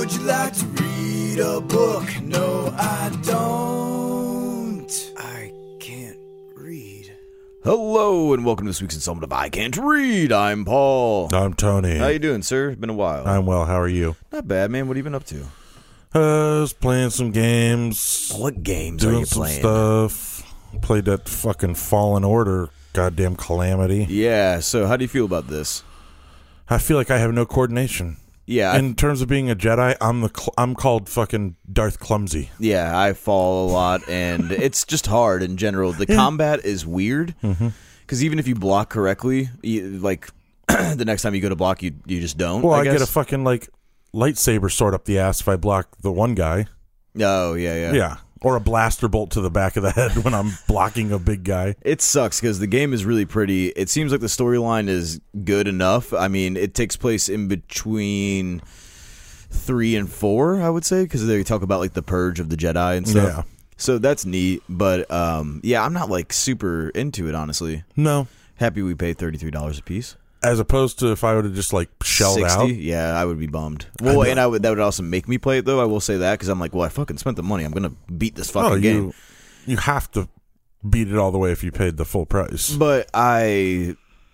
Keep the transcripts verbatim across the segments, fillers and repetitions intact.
Would you like to read a book? No, I don't. I can't read. Hello, and welcome to this week's installment of I Can't Read. I'm Paul. I'm Tony. How you doing, sir? Been a while. I'm well. How are you? Not bad, man. What have you been up to? Uh, I was playing some games. What games doing are you some playing? Stuff. Played that fucking Fallen Order goddamn calamity. Yeah, so how do you feel about this? I feel like I have no coordination. Yeah. I, In terms of being a Jedi, I'm the cl- I'm called fucking Darth Clumsy. yeah, I fall a lot, and it's just hard in general. The Yeah. combat is weird, because Mm-hmm. even if you block correctly, you, like, the next time you go to block, you you just don't. Well, I, I, guess. get a fucking like lightsaber sword up the ass if I block the one guy. Oh, yeah, yeah. Yeah. Or a blaster bolt to the back of the head when I'm blocking a big guy. It sucks because the game is really pretty. It seems like the storyline is good enough. I mean, it takes place in between three and four, I would say, because they talk about like the purge of the Jedi and stuff. Yeah. So that's neat. But um, yeah, I'm not like super into it, honestly. No. Happy we paid thirty-three dollars a piece. As opposed to if I would have just like shelled sixty? out. Yeah, I would be bummed. Well, I and I would that would also make me play it though. I will say that because I'm like, well, I fucking spent the money. I'm gonna beat this fucking Oh, game. you, you have to beat it all the way if you paid the full price. But I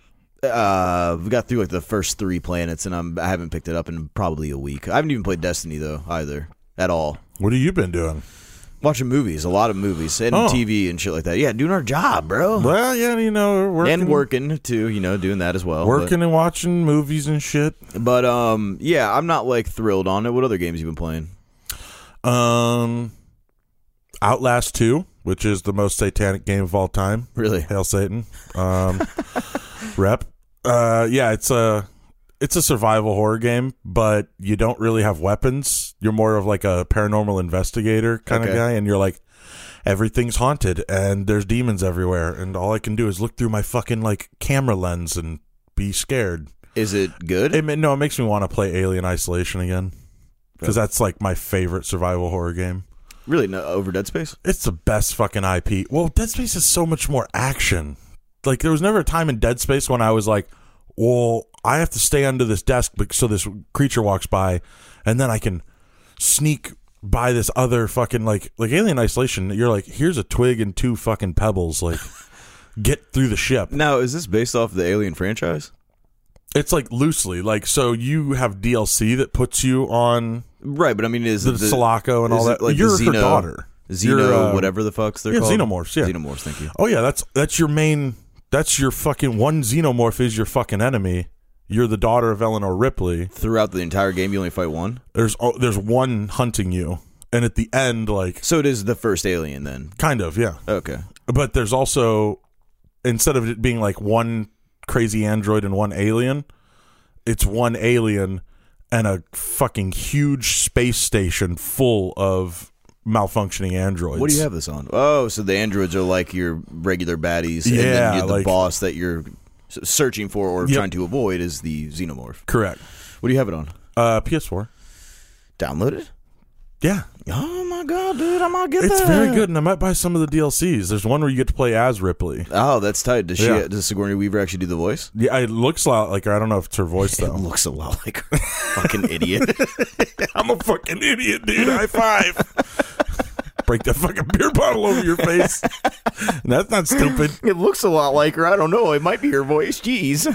uh we got through like the first three planets, and I'm I haven't picked it up in probably a week. I haven't even played Destiny though either at all. What have you been doing? Watching movies, a lot of movies, and Oh. T V and shit like that. Yeah, doing our job, bro. Well, yeah, you know, working, And working too, you know, doing that as well. working and watching movies and shit. But, but um, yeah, I'm not like thrilled on it. What other games you been playing? Um, Outlast two, which is the most satanic game of all time. Really? Hail Satan. Um, rep. Uh, yeah, it's a it's a survival horror game, but you don't really have weapons. You're more of like a paranormal investigator kind Okay. of guy, and you're like, everything's haunted and there's demons everywhere, and all I can do is look through my fucking like camera lens and be scared. Is it good? It, ma- no, it makes me want to play Alien Isolation again, because that's like my favorite survival horror game. Really? No, over Dead Space? It's the best fucking I P. Well, Dead Space is so much more action. Like, there was never a time in Dead Space when I was like, well, I have to stay under this desk so this creature walks by, and then I can sneak by this other fucking, like, like Alien Isolation. You're like, here's a twig and two fucking pebbles. Like, get through the ship. Now, is this based off the Alien franchise? It's like loosely. Like, so you have D L C that puts you on Right, but I mean, is the, it the Sulaco and is all it that. like the You're her Xeno- daughter. Xeno, You're, uh, whatever the fucks they're yeah, called? Xenomorphs, yeah. Xenomorphs, thank you. Oh yeah, that's that's your main. That's your fucking one xenomorph is your fucking enemy. You're the daughter of Eleanor Ripley. Throughout the entire game, you only fight one? There's oh, there's one hunting you, and at the end, like So it is the first Alien, then? kind of yeah. Okay. But there's also, instead of it being like one crazy android and one alien, it's one alien and a fucking huge space station full of malfunctioning androids. What do you have this on? Oh, so the androids are like your regular baddies, and Yeah, then you're the like- boss that you're s- searching for or Yep. trying to avoid is the Xenomorph. Correct. What do you have it on? Uh, P S four. Download it? Yeah. Oh my god, dude, I might get It's that. very good, and I might buy some of the D L Cs. There's one where you get to play as Ripley. Oh, that's tight. Does she? Yeah. Does Sigourney Weaver actually do the voice? Yeah, it looks a lot like her. I don't know if it's her voice, It though. looks a lot like her. Fucking idiot. I'm a fucking idiot, dude. High five. Break that fucking beer bottle over your face. That's not stupid. It looks a lot like her. I don't know. It might be her voice. Jeez.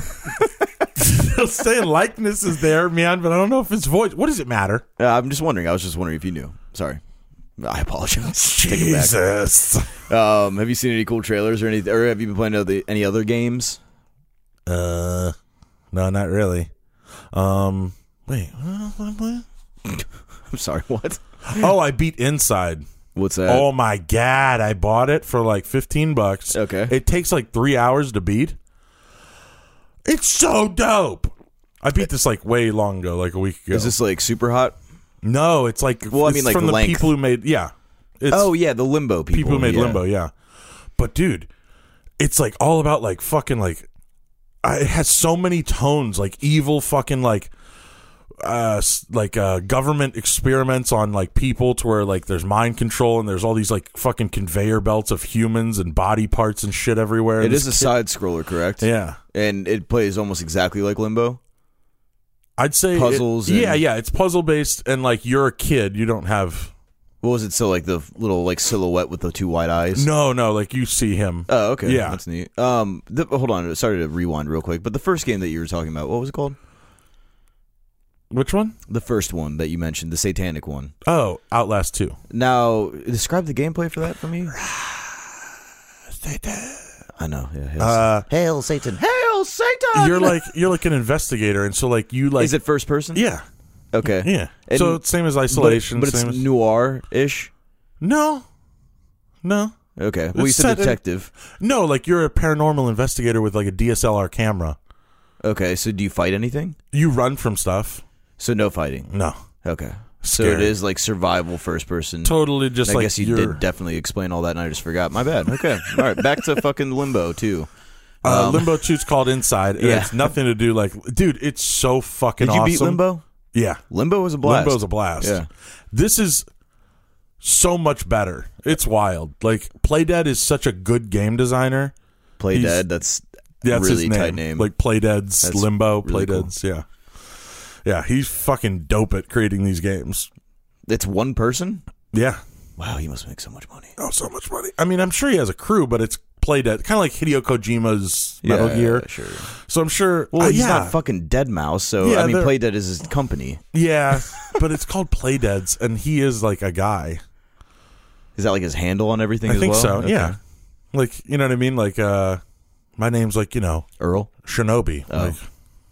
Saying likeness is there, man, but I don't know if it's voice. What does it matter? Uh, I'm just wondering. I was just wondering if you knew. Sorry. I apologize. Take it back. Jesus. Um, have you seen any cool trailers or anything? Or have you been playing other, any other games? Uh, no, not really. Um, wait, what else am I playing? I'm sorry. What? Oh, I beat Inside. What's that? Oh my god, I bought it for like fifteen bucks. Okay. It takes like three hours to beat. It's so dope. I beat this like way long ago, like a week ago. Is this like super hot? No, it's like Well, I it's mean, like from the length. people who made yeah. It's Oh yeah, the Limbo people. people who made yeah. Limbo, yeah. But dude, it's like all about like fucking like I, it has so many tones, like evil fucking like uh s- like uh government experiments on like people to where like there's mind control and there's all these like fucking conveyor belts of humans and body parts and shit everywhere. It And is a this side scroller, correct? kid- yeah. And it plays almost exactly like Limbo. I'd say puzzles. It, and, yeah, yeah. It's puzzle based, and like you're a kid, you don't have. What was it? So like the little like silhouette with the two white eyes. No, no. Like you see him. Oh, okay. Yeah, that's neat. Um, the, hold on. Sorry to rewind real quick, but the first game that you were talking about, what was it called? Which one? The first one that you mentioned, the satanic one. Oh, Outlast two. Now, describe the gameplay for that for me. I know. Yeah. Hail, Uh, Hail Satan! Hail Satan! You're like you're like an investigator, and so like you like. Is it first person? Yeah. Okay. Yeah. And- so it's same as Isolation. but, but it's same as, noir-ish. no, no, Okay. Well, you It's said set in- detective. no. Like you're a paranormal investigator with like a D S L R camera. Okay. So do you fight anything? You run from stuff. So no fighting. No, Okay. So Scary. it is like survival first person. totally just I like guess you you're, did definitely explain all that, and I just forgot. My bad. Okay. All right. Back to fucking Limbo too. Uh, Um, Limbo two's called Inside. And yeah. It's nothing to do like, dude. It's so fucking. Did you awesome. beat Limbo? Yeah, Limbo was a blast. Limbo's a blast. Yeah. This is so much better. It's wild. Like Playdead is such a good game designer. Play He's- Dead. That's That's really his name. tight name. Like Playdead's That's Limbo. really Playdead's. Yeah, yeah. He's fucking dope at creating these games. it's one person. Yeah. Wow, he must make so much money. Oh, so much money. I mean, I'm sure he has a crew, but it's Playdead, kind of like Hideo Kojima's Metal Yeah, Gear. Sure. So I'm sure. Well, uh, he's yeah, not fucking Dead Mouse, so Yeah, I mean, they're- Play Dead is his company. yeah, but it's called Playdead's, and he is like a guy. Is that like his handle on everything? I as think well? so. Okay. Yeah, like you know what I mean. Like, uh, my name's like you know Earl. Shinobi. Oh. Like,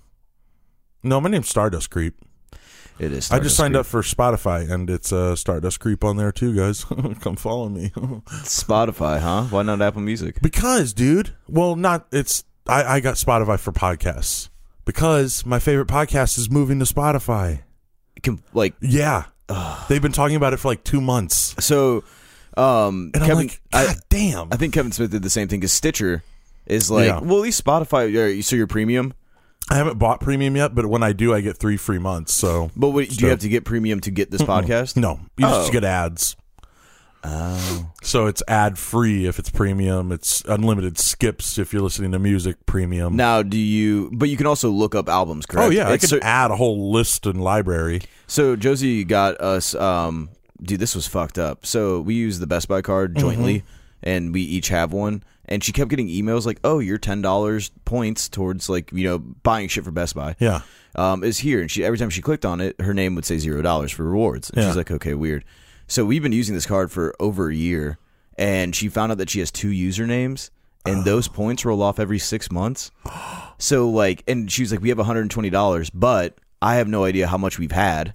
no, my name's Stardust Creep. It is. I just signed Creep. up for Spotify, and it's uh, Stardust Creep on there too, guys. Come follow me. Spotify, huh? Why not Apple Music? Because, dude, well, not it's. I, I got Spotify for podcasts because my favorite podcast is moving to Spotify. Can, like, Yeah, they've been talking about it for like two months, so, um, and Kevin, I'm like, God I, damn. I think Kevin Smith did the same thing because Stitcher is like, Yeah. well, at least Spotify. uh, So you're premium, I haven't bought premium yet, but when I do, I get three free months. So, but what, do So- you have to get premium to get this podcast? no, you Oh. just get ads. Oh, So it's ad free if it's premium. It's unlimited skips if you're listening to music premium. now do you? But you can also look up albums, correct? oh yeah, I It's can so, add a whole list and library. so Josie got us. Um, dude, this was fucked up. So we use the Best Buy card jointly, and we each have one. And she kept getting emails like, "Oh, your ten dollars points towards like you know buying shit for Best Buy." Yeah. um, is here. And she every time she clicked on it, her name would say zero dollars for rewards. And Yeah. she's like, okay, weird. So we've been using this card for over a year, and she found out that she has two usernames, and those points roll off every six months. So like, and she was like, we have one hundred twenty dollars, but I have no idea how much we've had.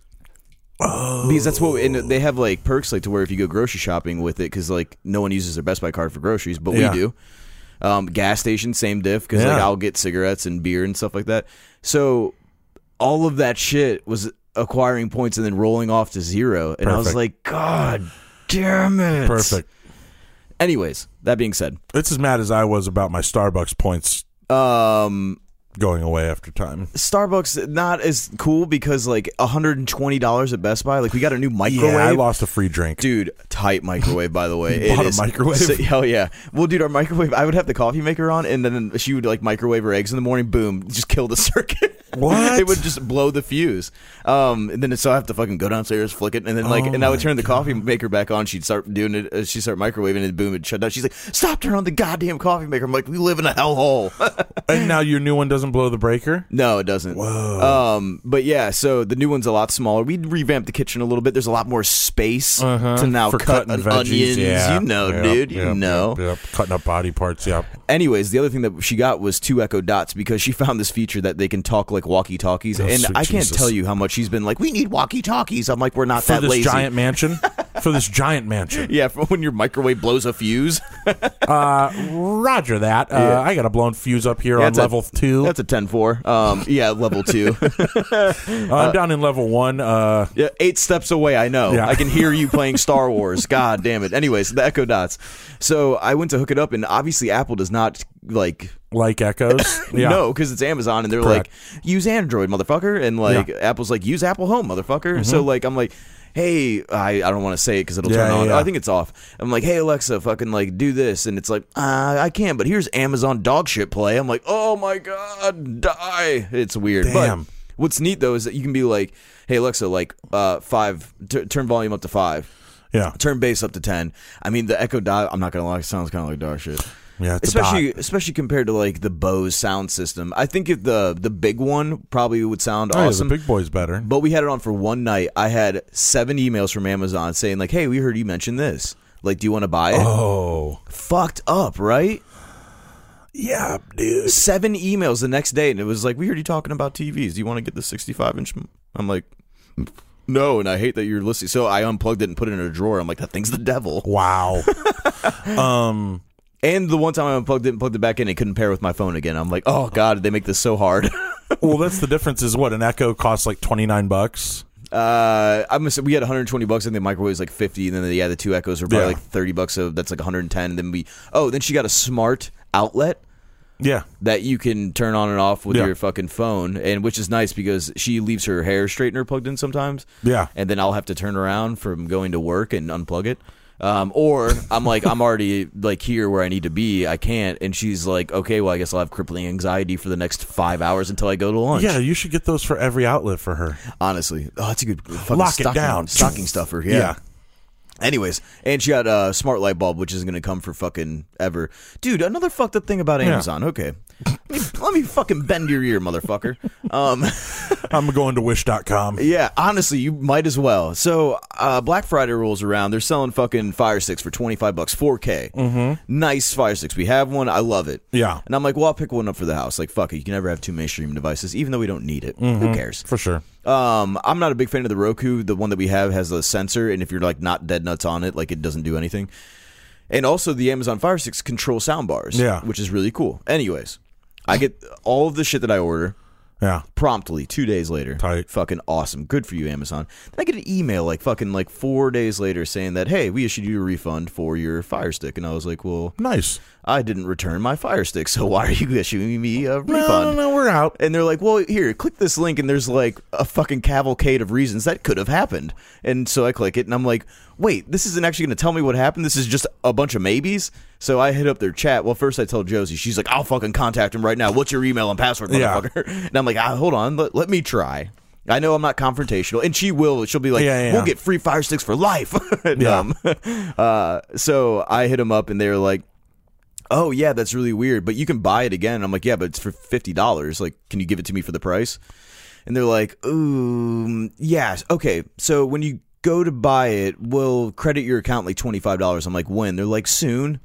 Oh. Because that's what, and they have like perks like to where if you go grocery shopping with it, because like no one uses their Best Buy card for groceries, but Yeah. we do. Um, gas station, same diff, because like Yeah. I'll get cigarettes and beer and stuff like that. So all of that shit was acquiring points and then rolling off to zero, and I was Perfect. like, God damn it! Perfect. Anyways, that being said, It's as mad as I was about my Starbucks points um, going away after time. Starbucks not as cool because like one hundred twenty dollars at Best Buy. Like we got a new microwave. Yeah, I lost a free drink. Dude, tight microwave, by the way. Bought it a is, microwave? So, hell yeah. Well, dude, our microwave, I would have the coffee maker on, and then she would like microwave her eggs in the morning. Boom, just kill the circuit. What? It would just blow the fuse. Um, and then so I have to fucking go downstairs, flick it, and then like, Oh and I would my turn the coffee maker back on. She'd start doing it. Uh, she'd start microwaving, and boom, it'd shut down. She's like, "Stop! Turn on the goddamn coffee maker." I'm like, "We live in a hellhole." And now your new one doesn't blow the breaker? No, it doesn't. Whoa. Um, but yeah, so the new one's a lot smaller. We revamped the kitchen a little bit. There's a lot more space Uh-huh. to now For cut cutting an veggies. onions. Yeah. You know, Yep, dude. You yep, know. Yep, yep. Cutting up body parts, yep. Anyways, the other thing that she got was two Echo Dots because she found this feature that they can talk like walkie-talkies. Oh, and sweet I can't Jesus. tell you how much she's been like, we need walkie-talkies. I'm like, we're not For that this lazy. giant mansion? For this giant mansion. Yeah, for when your microwave blows a fuse. Uh, roger that. Uh, Yeah. I got a blown fuse up here Yeah, on that's a- level two. That's a ten four. Um, yeah, level two. Uh, I'm down in level one. Uh, Yeah, eight steps away. I know. Yeah. I can hear you playing Star Wars. God damn it. Anyways, the Echo Dots. So I went to hook it up, and obviously Apple does not like. like Echoes. Yeah. No, because it's Amazon, and they're Correct. like, use Android, motherfucker, and like Yeah. Apple's like, use Apple Home, motherfucker. So like, I'm like. Hey, I, I don't want to say it because it'll Yeah, turn on. yeah. I think it's off. I'm like, hey Alexa, fucking like do this, and it's like, uh, I can't. But here's Amazon dog shit play. I'm like, oh my god, die. It's weird. Damn. But What's neat though is that you can be like, "Hey Alexa, like uh, five, t- turn volume up to five, Yeah. turn bass up to ten." I mean, the Echo Dot. I'm not gonna lie, it sounds kind of like dog shit. Yeah, it's especially a dot. especially compared to like the Bose sound system. I think if the the big one probably would sound Oh, awesome. yeah, the big boy's better. But we had it on for one night. I had seven emails from Amazon saying like, "Hey, we heard you mention this. Like, do you want to buy it?" Oh. Fucked up, right? Yeah, dude. Seven emails the next day, and it was like, "We heard you talking about T Vs. Do you want to get the sixty-five inch?" I'm like, "No," and I hate that you're listening. So I unplugged it and put it in a drawer. I'm like, "That thing's the devil." Wow. um, And the one time I unplugged it and plugged it back in, it couldn't pair with my phone again. I'm like, "Oh God, they make this so hard." well, that's the difference. Is what an Echo costs like twenty-nine bucks. Uh, I'm gonna, we had one hundred twenty bucks, and the microwave was like fifty, and then the, yeah, the two Echoes were probably Yeah. like thirty bucks. So that's like one hundred ten. And then we, oh, then she got a smart outlet Yeah. that you can turn on and off with Yeah. your fucking phone, and which is nice because she leaves her hair straightener plugged in sometimes. Yeah. And then I'll have to turn around from going to work and unplug it. Um, or I'm like, I'm already like here where I need to be. I can't. And she's like, okay, well, I guess I'll have crippling anxiety for the next five hours until I go to lunch. Yeah, you should get those for every outlet for her. Honestly. Oh, that's a good fucking Lock it stocking, down. stocking stuffer. Yeah. Yeah. Anyways, and she got a smart light bulb, which isn't going to come for fucking ever. Dude, another fucked up thing about Amazon. Yeah. Okay. Let me, let me fucking bend your ear, motherfucker. Um, I'm going to wish dot com. yeah, honestly, you might as well. So, uh, Black Friday rolls around. They're selling fucking Fire Sticks for twenty-five bucks, four K. Mm-hmm. Nice Fire Sticks. We have one. I love it. Yeah. And I'm like, well, I'll pick one up for the house. Like, fuck it. You can never have two mainstream devices, even though we don't need it. Mm-hmm. Who cares? For sure. Um, I'm not a big fan of the Roku. The one that we have has a sensor, and if you're like not dead nuts on it, like it doesn't do anything. And also, the Amazon Fire Sticks control sound bars, Yeah. which is really cool. Anyways, I get all of the shit that I order Yeah. promptly two days later. Tight. Fucking awesome. Good for you, Amazon. Then I get an email like fucking like four days later saying that, hey, we issued you a refund for your Fire Stick, and I was like, well, Nice. I didn't return my Fire Stick, so why are you issuing me a refund? No, no, no, we're out. And they're like, well, here, click this link, and there's like a fucking cavalcade of reasons that could have happened. And so I click it, and I'm like, wait, this isn't actually going to tell me what happened. This is just a bunch of maybes. So I hit up their chat. Well, first I tell Josie. She's like, I'll fucking contact him right now. What's your email and password, motherfucker? Yeah. And I'm like, ah, hold on. Let, let me try. I know I'm not confrontational. And she will. She'll be like, yeah, yeah. we'll get free Fire Sticks for life. and, Yeah. um, uh, so I hit them up, and they're like, oh, yeah, that's really weird, but you can buy it again. And I'm like, yeah, but it's for fifty dollars. Like, can you give it to me for the price? And they're like, ooh, yes. Okay, so when you go to buy it, we'll credit your account like twenty-five dollars. I'm like, when? They're like, soon.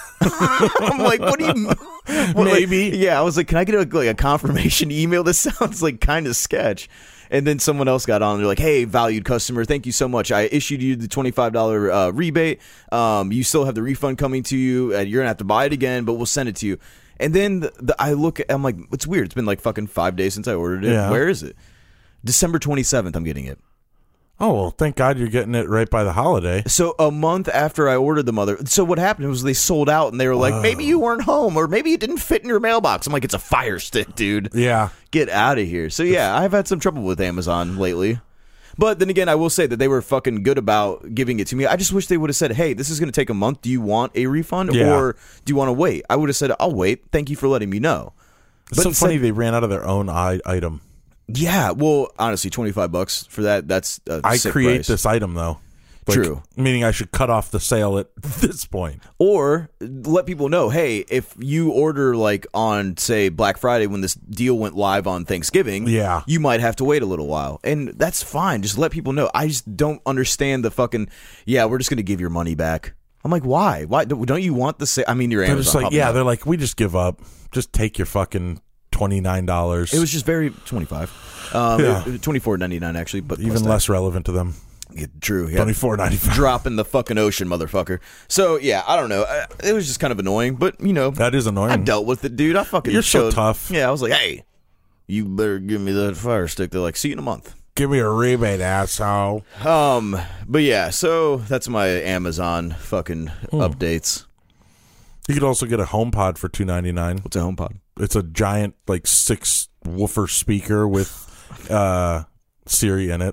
I'm like, what do you what, Maybe. Like, yeah, I was like, can I get a, like a confirmation email? This sounds like kind of sketch. And then someone else got on. They're like, hey, valued customer, thank you so much. I issued you the twenty-five dollars uh, rebate. Um, you still have the refund coming to you. And you're going to have to buy it again, but we'll send it to you. And then the, the, I look, I'm like, it's weird. It's been like fucking five days since I ordered it. Yeah. Where is it? December twenty-seventh, I'm getting it. Oh, well, thank God you're getting it right by the holiday. So a month after I ordered the mother, so what happened was they sold out, and they were like, Whoa. maybe you weren't home, or maybe it didn't fit in your mailbox. I'm like, it's a Fire Stick, dude. Yeah. Get out of here. So yeah, I've had some trouble with Amazon lately. But then again, I will say that they were fucking good about giving it to me. I just wish they would have said, hey, this is going to take a month. Do you want a refund, Yeah. or do you want to wait? I would have said, I'll wait. Thank you for letting me know. It's But so instead- funny they ran out of their own I- item. Yeah, well, honestly, twenty-five bucks for that, that's a I sick create price. this item, though. Like, True. Meaning I should cut off the sale at this point. Or let people know, hey, if you order like on, say, Black Friday when this deal went live on Thanksgiving, Yeah. you might have to wait a little while. And that's fine. Just let people know. I just don't understand the fucking, yeah, we're just going to give your money back. I'm like, why? Why don't you want the sale? I mean, your They're Amazon. just like, popping yeah, up. they're like, we just give up. Just take your fucking twenty-nine dollars. It was just very twenty-five. Um, Yeah. twenty-four ninety-nine actually, but even less relevant to them. Yeah, true. Yeah. twenty-four ninety-five. Drop in the fucking ocean, motherfucker. So yeah, I don't know. Uh, It was just kind of annoying, but you know, That is annoying. I dealt with it, dude. I fucking You're so showed, tough. Yeah, I was like, hey, you better give me that Fire Stick. They're like, see you in a month. Give me a rebate, asshole. Um, but yeah, so that's my Amazon fucking Hmm. updates. You could also get a HomePod for two ninety-nine. What's a HomePod? It's a giant, like, six woofer speaker with uh, Siri in it.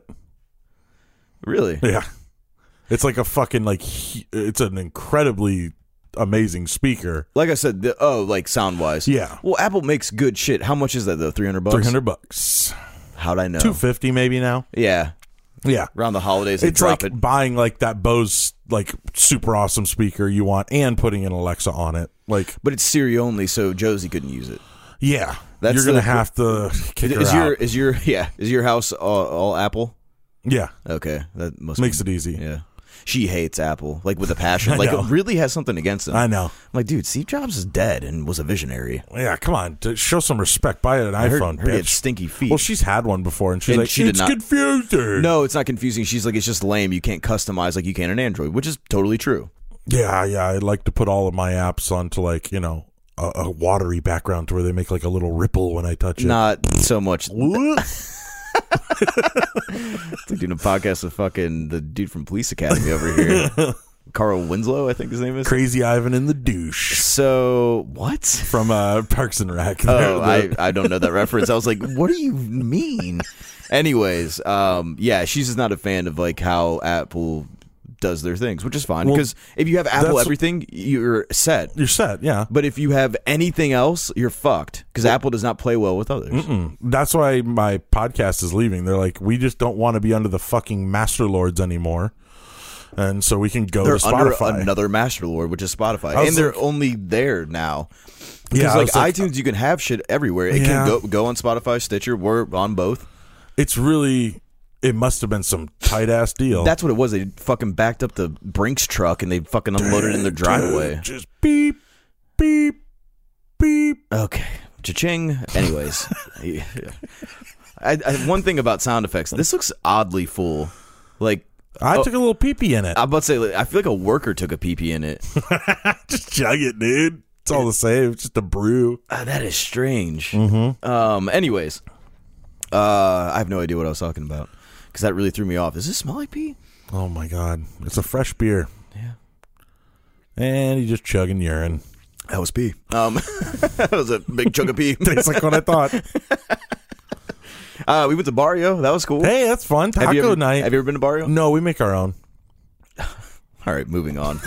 Really? Yeah. It's like a fucking, like, he- it's an incredibly amazing speaker. Like I said, the, oh, like sound wise. Yeah. Well, Apple makes good shit. How much is that though? Three hundred bucks. three hundred bucks. How'd I know? two fifty maybe now. Yeah. Yeah. Around the holidays, they It's drop like it. buying like that Bose like super awesome speaker you want and putting an Alexa on it. Like, But it's Siri only, so Josie couldn't use it. yeah, That's you're gonna the- have to kick her Is your out. is your yeah is your house all, all Apple? Yeah, Okay, that must makes be, it easy. Yeah, she hates Apple like with a passion. I Like know. really has something against them. I know. I'm like, dude, Steve Jobs is dead and was a visionary. Yeah, come on, to show some respect. Buy an I heard, iPhone, heard he had bitch. stinky feet. Well, she's had one before, and she's And like, she did it's not- confusing. no, it's not confusing. She's like, it's just lame. You can't customize like you can an Android, which is totally true. Yeah, yeah. I'd like to put all of my apps onto like you know a, a watery background to where they make like a little ripple when I touch it. Not so much. What? It's like doing a podcast with fucking the dude from Police Academy over here, Carl Winslow, I think his name is. Crazy Ivan in the douche So what? from uh, Parks and Rec. Oh, The- I, I don't know that reference. I was like, what do you mean? Anyways, um, yeah, she's just not a fan of like how Apple does their things, which is fine Well, because if you have Apple that's- everything, you're set. You're set, yeah. But if you have anything else, you're fucked because Apple does not play well with others. Mm. That's why my podcast is leaving. They're like, we just don't want to be under the fucking master lords anymore, and so we can go They're to under Spotify. another master lord, which is Spotify, I was and they're like- only there now. Because Yeah, I like, was like- iTunes, you can have shit everywhere. It Yeah. can go go on Spotify, Stitcher. We're on both. It's really, it must have been some tight ass deal. That's what it was. They fucking backed up the Brinks truck and they fucking unloaded it in their driveway. Just beep, beep, beep. Okay, cha-ching. Anyways, I, I, one thing about sound effects. This looks oddly full. Like I Oh. took a little pee pee in it. I'm about to say, like, I feel like a worker took a pee-pee in it. Just chug it, dude. It's all the same. It's just a brew. Uh, that is strange. Mm-hmm. Um. Anyways, uh, I have no idea what I was talking about because that really threw me off. Does this smell like pee? Oh my god, it's a fresh beer, Yeah. and you just chugging urine. That was pee. Um, that was a big chunk of pee. Tastes like what I thought. Uh, we went to Barrio. That was cool. Hey, that's fun. Taco have you ever, night. Have you ever been to Barrio? No, we make our own. All right, moving on.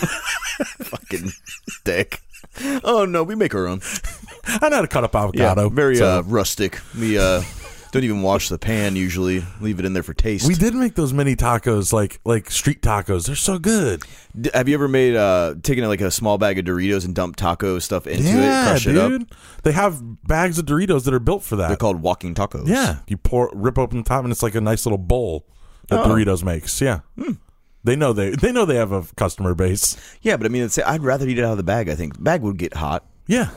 Fucking dick. Oh no, we make our own. I know how to cut up avocado. Yeah, very so- uh, rustic. We uh, don't even wash the pan usually. Leave it in there for taste. We did make those mini tacos, like like street tacos. They're so good. D- have you ever made uh, taken like a small bag of Doritos and dumped taco stuff into yeah, it, crush dude. it up? They have bags of Doritos that are built for that. They're called walking tacos. Yeah, you pour, rip open the top, and it's like a nice little bowl that Oh. Doritos makes. Yeah, they know they they know they have a customer base. yeah, but I mean, it's, I'd rather eat it out of the bag. I think bag would get hot. Yeah,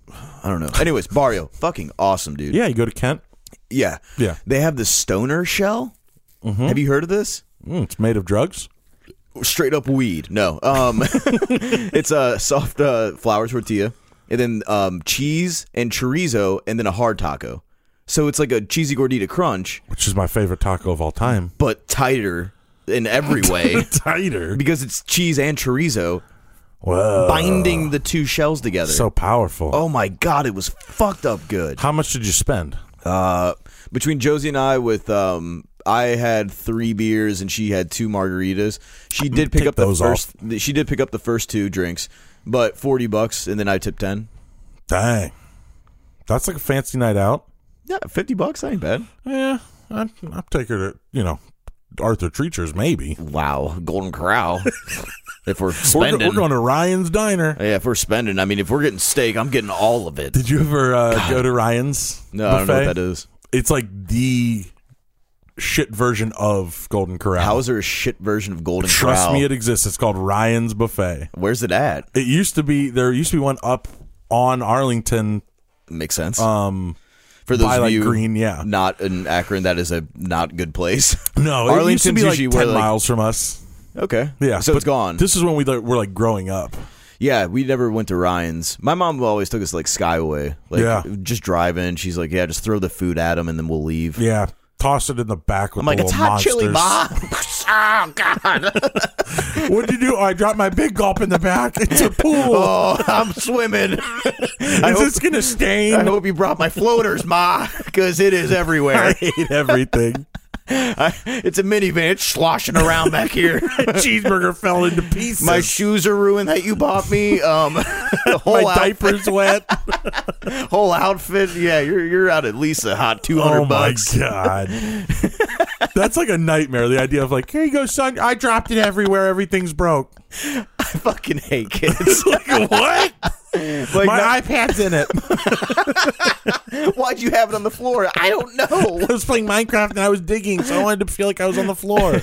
I don't know. Anyways, Barrio, fucking awesome, dude. yeah. You go to Kent. yeah, Yeah. They have the stoner shell. Mm-hmm. Have you heard of this? Mm, it's made of drugs. Straight up weed. No. Um, it's a soft uh, flour tortilla, and then um, cheese and chorizo, and then a hard taco. So it's like a cheesy gordita crunch, Which is my favorite taco of all time. but tighter in every way Tighter. because it's cheese and chorizo Whoa. binding the two shells together. So powerful. oh my god, it was fucked up good. How much did you spend? Uh, between Josie and I, with um, I had three beers and she had two margaritas. She did pick Take up the those first. She did pick up the first two drinks, but forty bucks, and then I tipped ten. Dang. That's like a fancy night out. Yeah, fifty bucks ain't bad. Yeah, I'd, I'd take her to, you know, Arthur Treacher's maybe. Wow, Golden Corral. If we're We're, spending, we're going to Ryan's Diner. yeah, if we're spending, I mean, if we're getting steak, I'm getting all of it. Did you ever uh, go to Ryan's No, I don't know buffet? what that is. It's like the shit version of Golden Corral. How is there a shit version of Golden Trust Corral? me, it exists. It's called Ryan's Buffet. Where's it at? It used to be, there used to be one up on Arlington. Makes sense. Um, For those by, of like, you Green, yeah. not in Akron, that is a not good place. no, it used to Arlington's be like usually ten where, like- miles from us. Okay. Yeah, So but it's gone. This is when we like, were like growing up. Yeah, we never went to Ryan's. My mom always took us like Skyway. Like, Yeah. just driving. She's like, yeah, just throw the food at them and then we'll leave. Yeah, toss it in the back with I'm like, the it's little hot monsters. chili, ma. Oh, God. What'd you do? Oh, I dropped my big gulp in the back. It's a pool. Oh, I'm swimming. I Is hope, this gonna stain? I hope you brought my floaters, ma, because it is I everywhere. hate everything. I, it's a minivan. It's sloshing around back here. Cheeseburger fell into pieces. My shoes are ruined that you bought me. Um, the whole My diaper's wet. Whole outfit. Yeah, you're you're out at least a hot two hundred oh bucks. Oh my god, that's like a nightmare. The idea of like, here you go, son. I dropped it everywhere. Everything's broke. I fucking hate kids. Like what? Like my not- iPad's in it. Why'd you have it on the floor? I don't know. I was playing Minecraft and I was digging, so I wanted to feel like I was on the floor.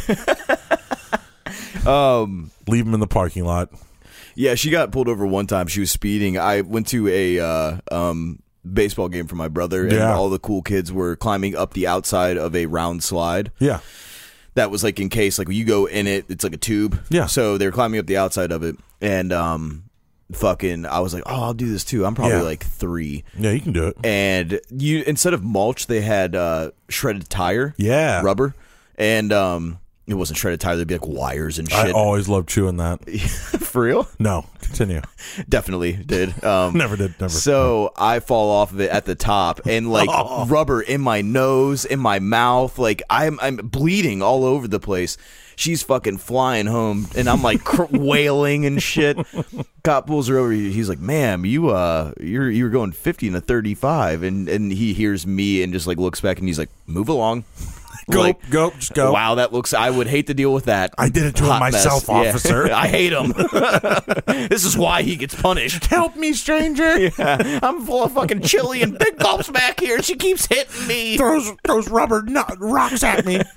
Um, leave him in the parking lot. Yeah, she got pulled over one time. She was speeding. I went to a uh, um, baseball game for my brother, and Yeah. all the cool kids were climbing up the outside of a round slide. Yeah. That was like in case, like when you go in it, it's like a tube. Yeah. So they were climbing up the outside of it, and um, fucking, I was like, oh, I'll do this too. I'm probably Yeah. like three. Yeah, you can do it. And you instead of mulch, they had uh, shredded tire. Yeah. Rubber, and um, it wasn't shredded tire. There'd be like wires and shit. I always loved chewing that. For real? No, continue. Definitely did. Um, Never did. Never. So I fall off of it at the top, and like Oh. rubber in my nose, in my mouth, like I'm I'm bleeding all over the place. She's fucking flying home, and I'm like cr- wailing and shit. Cop pulls her over. He's like, "Ma'am, you uh, you're you were going fifty and a thirty-five," and and he hears me and just like looks back, and he's like, "Move along." Go, Like, go, just go. Wow, that looks. I would hate to deal with that. I did it to him Hot myself, mess. Yeah. officer. I hate him. This is why he gets punished. Help me, stranger. Yeah, I'm full of fucking chili and big gulps back here. She keeps hitting me. Throws throws rubber nut, rocks at me.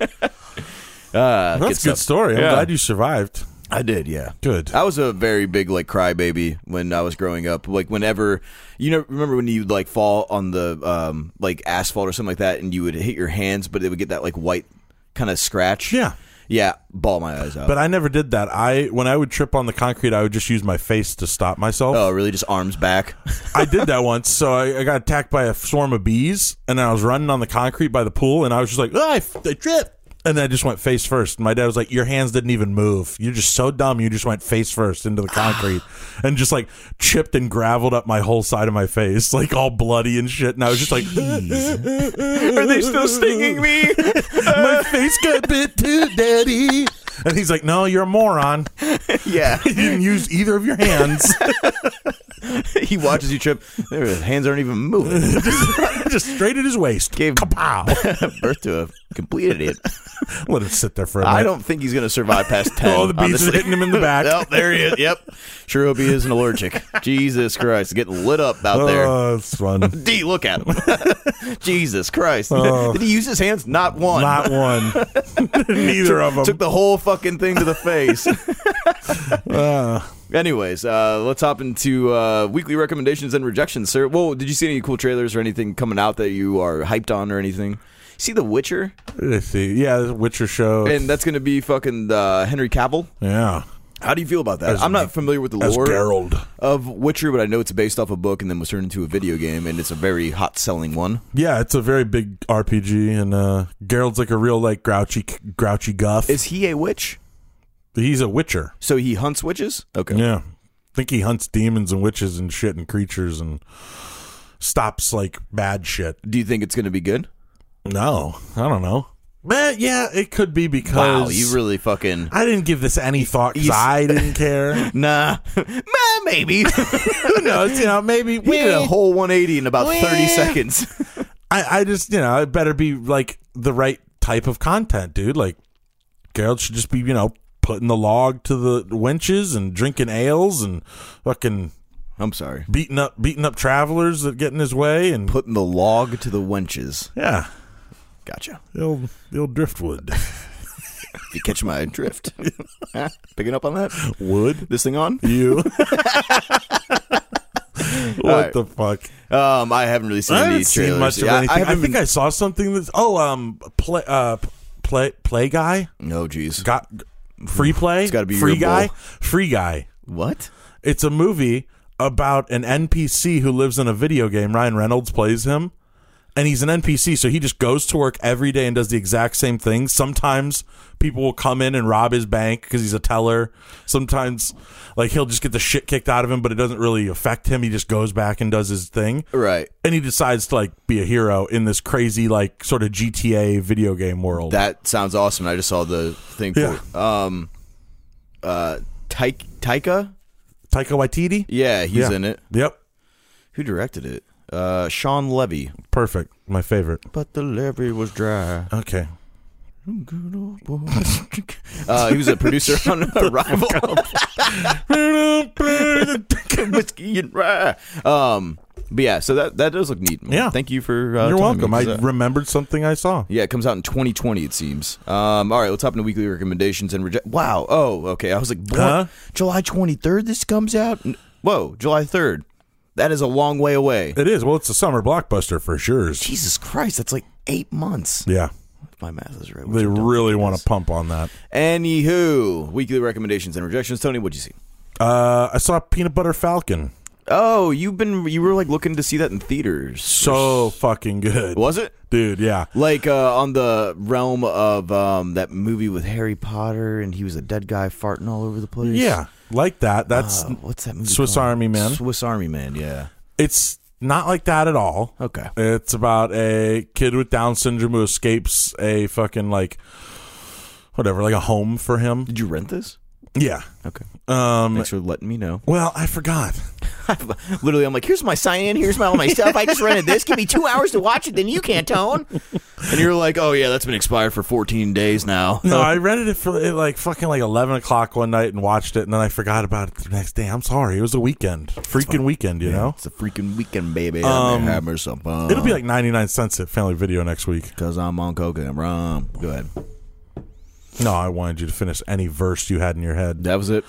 Uh, That's a good stuff. story. I'm Yeah. glad you survived. I did, yeah. Good. I was a very big like crybaby when I was growing up. Like whenever you know, remember when you like fall on the um like asphalt or something like that, and you would hit your hands, but it would get that like white kind of scratch. Yeah. Yeah, ball my eyes out. But I never did that. I when I would trip on the concrete, I would just use my face to stop myself. oh, really? Just arms back? I did that once. So I, I got attacked by a swarm of bees, and I was running on the concrete by the pool, and I was just like, oh, I, f- I tripped. And then I just went face first. And my dad was like, your hands didn't even move. You're just so dumb. You just went face first into the concrete and just like chipped and graveled up my whole side of my face, like all bloody and shit. And I was just like, Are they still stinging me? my face got bit too, daddy. And he's like, no, you're a moron. Yeah. You didn't use either of your hands. He watches you trip. His hands aren't even moving. just, just straight at his waist. Gave Kapow. birth to a complete idiot. Let him sit there for a minute. I don't think he's going to survive past ten. Oh, the bees honestly. are hitting him in the back. Oh, there he is. Yep. Sure hope he isn't allergic. Jesus Christ. Getting lit up out there. Oh, it's fun. D, look at him. Jesus Christ. Oh. Did he use his hands? Not one. Not one. Neither of them. Took the whole fucking thing to the face. Uh, Anyways, uh, let's hop into uh, weekly recommendations and rejections, sir. Whoa, did you see any cool trailers or anything coming out that you are hyped on or anything? See The Witcher? let's see. Yeah, the Witcher show. And that's going to be fucking uh, Henry Cavill. yeah. How do you feel about that? As- I'm not familiar with the As lore Geralt. of Witcher, but I know it's based off a book and then was turned into a video game, and it's a very hot-selling one. Yeah, it's a very big R P G, and uh, Geralt's like a real like grouchy, grouchy guff. Is he a witch? He's a witcher. So he hunts witches? Okay. Yeah, I think he hunts demons and witches and shit and creatures and stops like bad shit. Do you think it's going to be good? No, I don't know. Man, yeah, it could be because Wow, you really fucking... I didn't give this any thought because You- I didn't care. Nah. Nah, maybe. Who knows? You know, maybe We did a whole one eighty in about Weh. thirty seconds. I, I just, you know, it better be like the right type of content, dude. Like, Geralt should just be, you know, putting the log to the wenches and drinking ales and fucking I'm sorry. beating up, beating up travelers that get in his way, and Putting the log to the wenches. yeah, Gotcha. the old, the old driftwood If you catch my drift. Huh? Picking up on that? wood. This thing on? You. What right. the fuck? Um, I haven't really seen I any haven't trailers. seen much of Yeah, anything. I, haven't think been- I saw something that's oh um play uh play play guy No, jeez. got free play. It's gotta be free your guy. bull. Free guy. What? It's a movie about an N P C who lives in a video game. Ryan Reynolds plays him, and he's an N P C, so he just goes to work every day and does the exact same thing. Sometimes people will come in and rob his bank because he's a teller. Sometimes, like, he'll just get the shit kicked out of him, but it doesn't really affect him. He just goes back and does his thing. Right. And he decides to, like, be a hero in this crazy, like, sort of G T A video game world. That sounds awesome. I just saw the thing for Yeah. it. Um, uh, Taika? Taika? Taika Waititi? Yeah, he's Yeah. in it. Yep. Who directed it? Uh, Sean Levy. Perfect. My favorite. But the levee was dry. Okay. Uh, he was a producer on Arrival. Whiskey and rye. Um, but yeah, so that that does look neat. Yeah. Thank you for. Uh, You're telling welcome. me, I 'cause, uh, remembered something I saw. Yeah, it comes out in twenty twenty, it seems. Um, all right, let's hop into weekly recommendations and reject. Wow. Oh, okay. I was like, what? Huh? July twenty-third. This comes out. N- Whoa, July third. That is a long way away. It is. Well, it's a summer blockbuster for sure. Jesus Christ, that's like eight months. Yeah. If my math is right. which They I don't really think it want is. to pump on that. Anywho, weekly recommendations and rejections. Tony, what'd you see? Uh, I saw Peanut Butter Falcon. Oh, you've been you were like looking to see that in theaters. So fucking good. Was it? Dude, yeah. Like uh, on the realm of um, that movie with Harry Potter, and he was a dead guy farting all over the place. Yeah, like that. That's Uh, what's that movie? Swiss called? Army Man. Swiss Army Man. Yeah. It's not like that at all. Okay. It's about a kid with Down syndrome who escapes a fucking, like, whatever, like a home for him. Did you rent this? Yeah. Okay. Um, Thanks for letting me know. well, I forgot. Literally, I'm like, here's my sign-in, here's my all my stuff. I just rented this. Give me two hours to watch it, then you can't, Tone. And you're like, oh yeah, that's been expired for fourteen days now. No, I rented it for it like fucking like eleven o'clock one night and watched it, and then I forgot about it the next day. I'm sorry. It was a weekend. Freaking weekend, you know? It's a freaking weekend, baby. Um, I'm having some fun. It'll be like ninety-nine cents at Family Video next week. Because I'm on coke and I'm wrong. Go ahead. No, I wanted you to finish any verse you had in your head. That was it.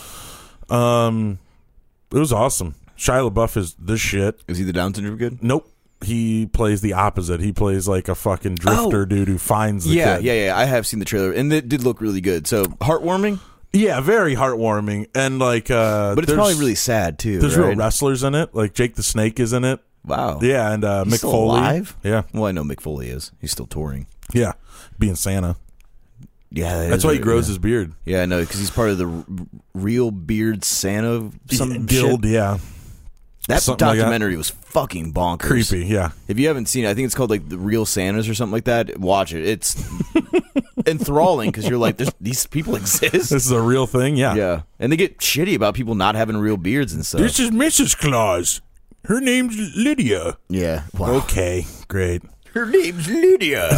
Um, it was awesome. Shia LaBeouf is the shit. Is he the Down syndrome kid? Nope. He plays the opposite. He plays like a fucking drifter Oh. dude who finds the Yeah, kid. yeah, yeah. I have seen the trailer, and it did look really good. So heartwarming, Yeah, very heartwarming. And like uh but it's there's- probably really sad too. There's right? real wrestlers in it. Like Jake the Snake is in it. Wow. Yeah, and uh He's Mick still Foley. alive? Yeah. Well, I know Mick Foley is. He's still touring. Yeah. Being Santa. Yeah, that That's is why he right, grows yeah. his beard. Yeah, I know, because he's part of the R- Real Beard Santa some guild, shit. yeah. That something like that. documentary was fucking bonkers. Creepy, yeah. If you haven't seen it, I think it's called like the Real Santas or something like that. Watch it. It's enthralling because you're like, There's, these people exist. This is a real thing, yeah. Yeah, and they get shitty about people not having real beards and stuff. This is Missus Claus. Her name's Lydia. Yeah. Wow. Okay, great. Her name's Lydia.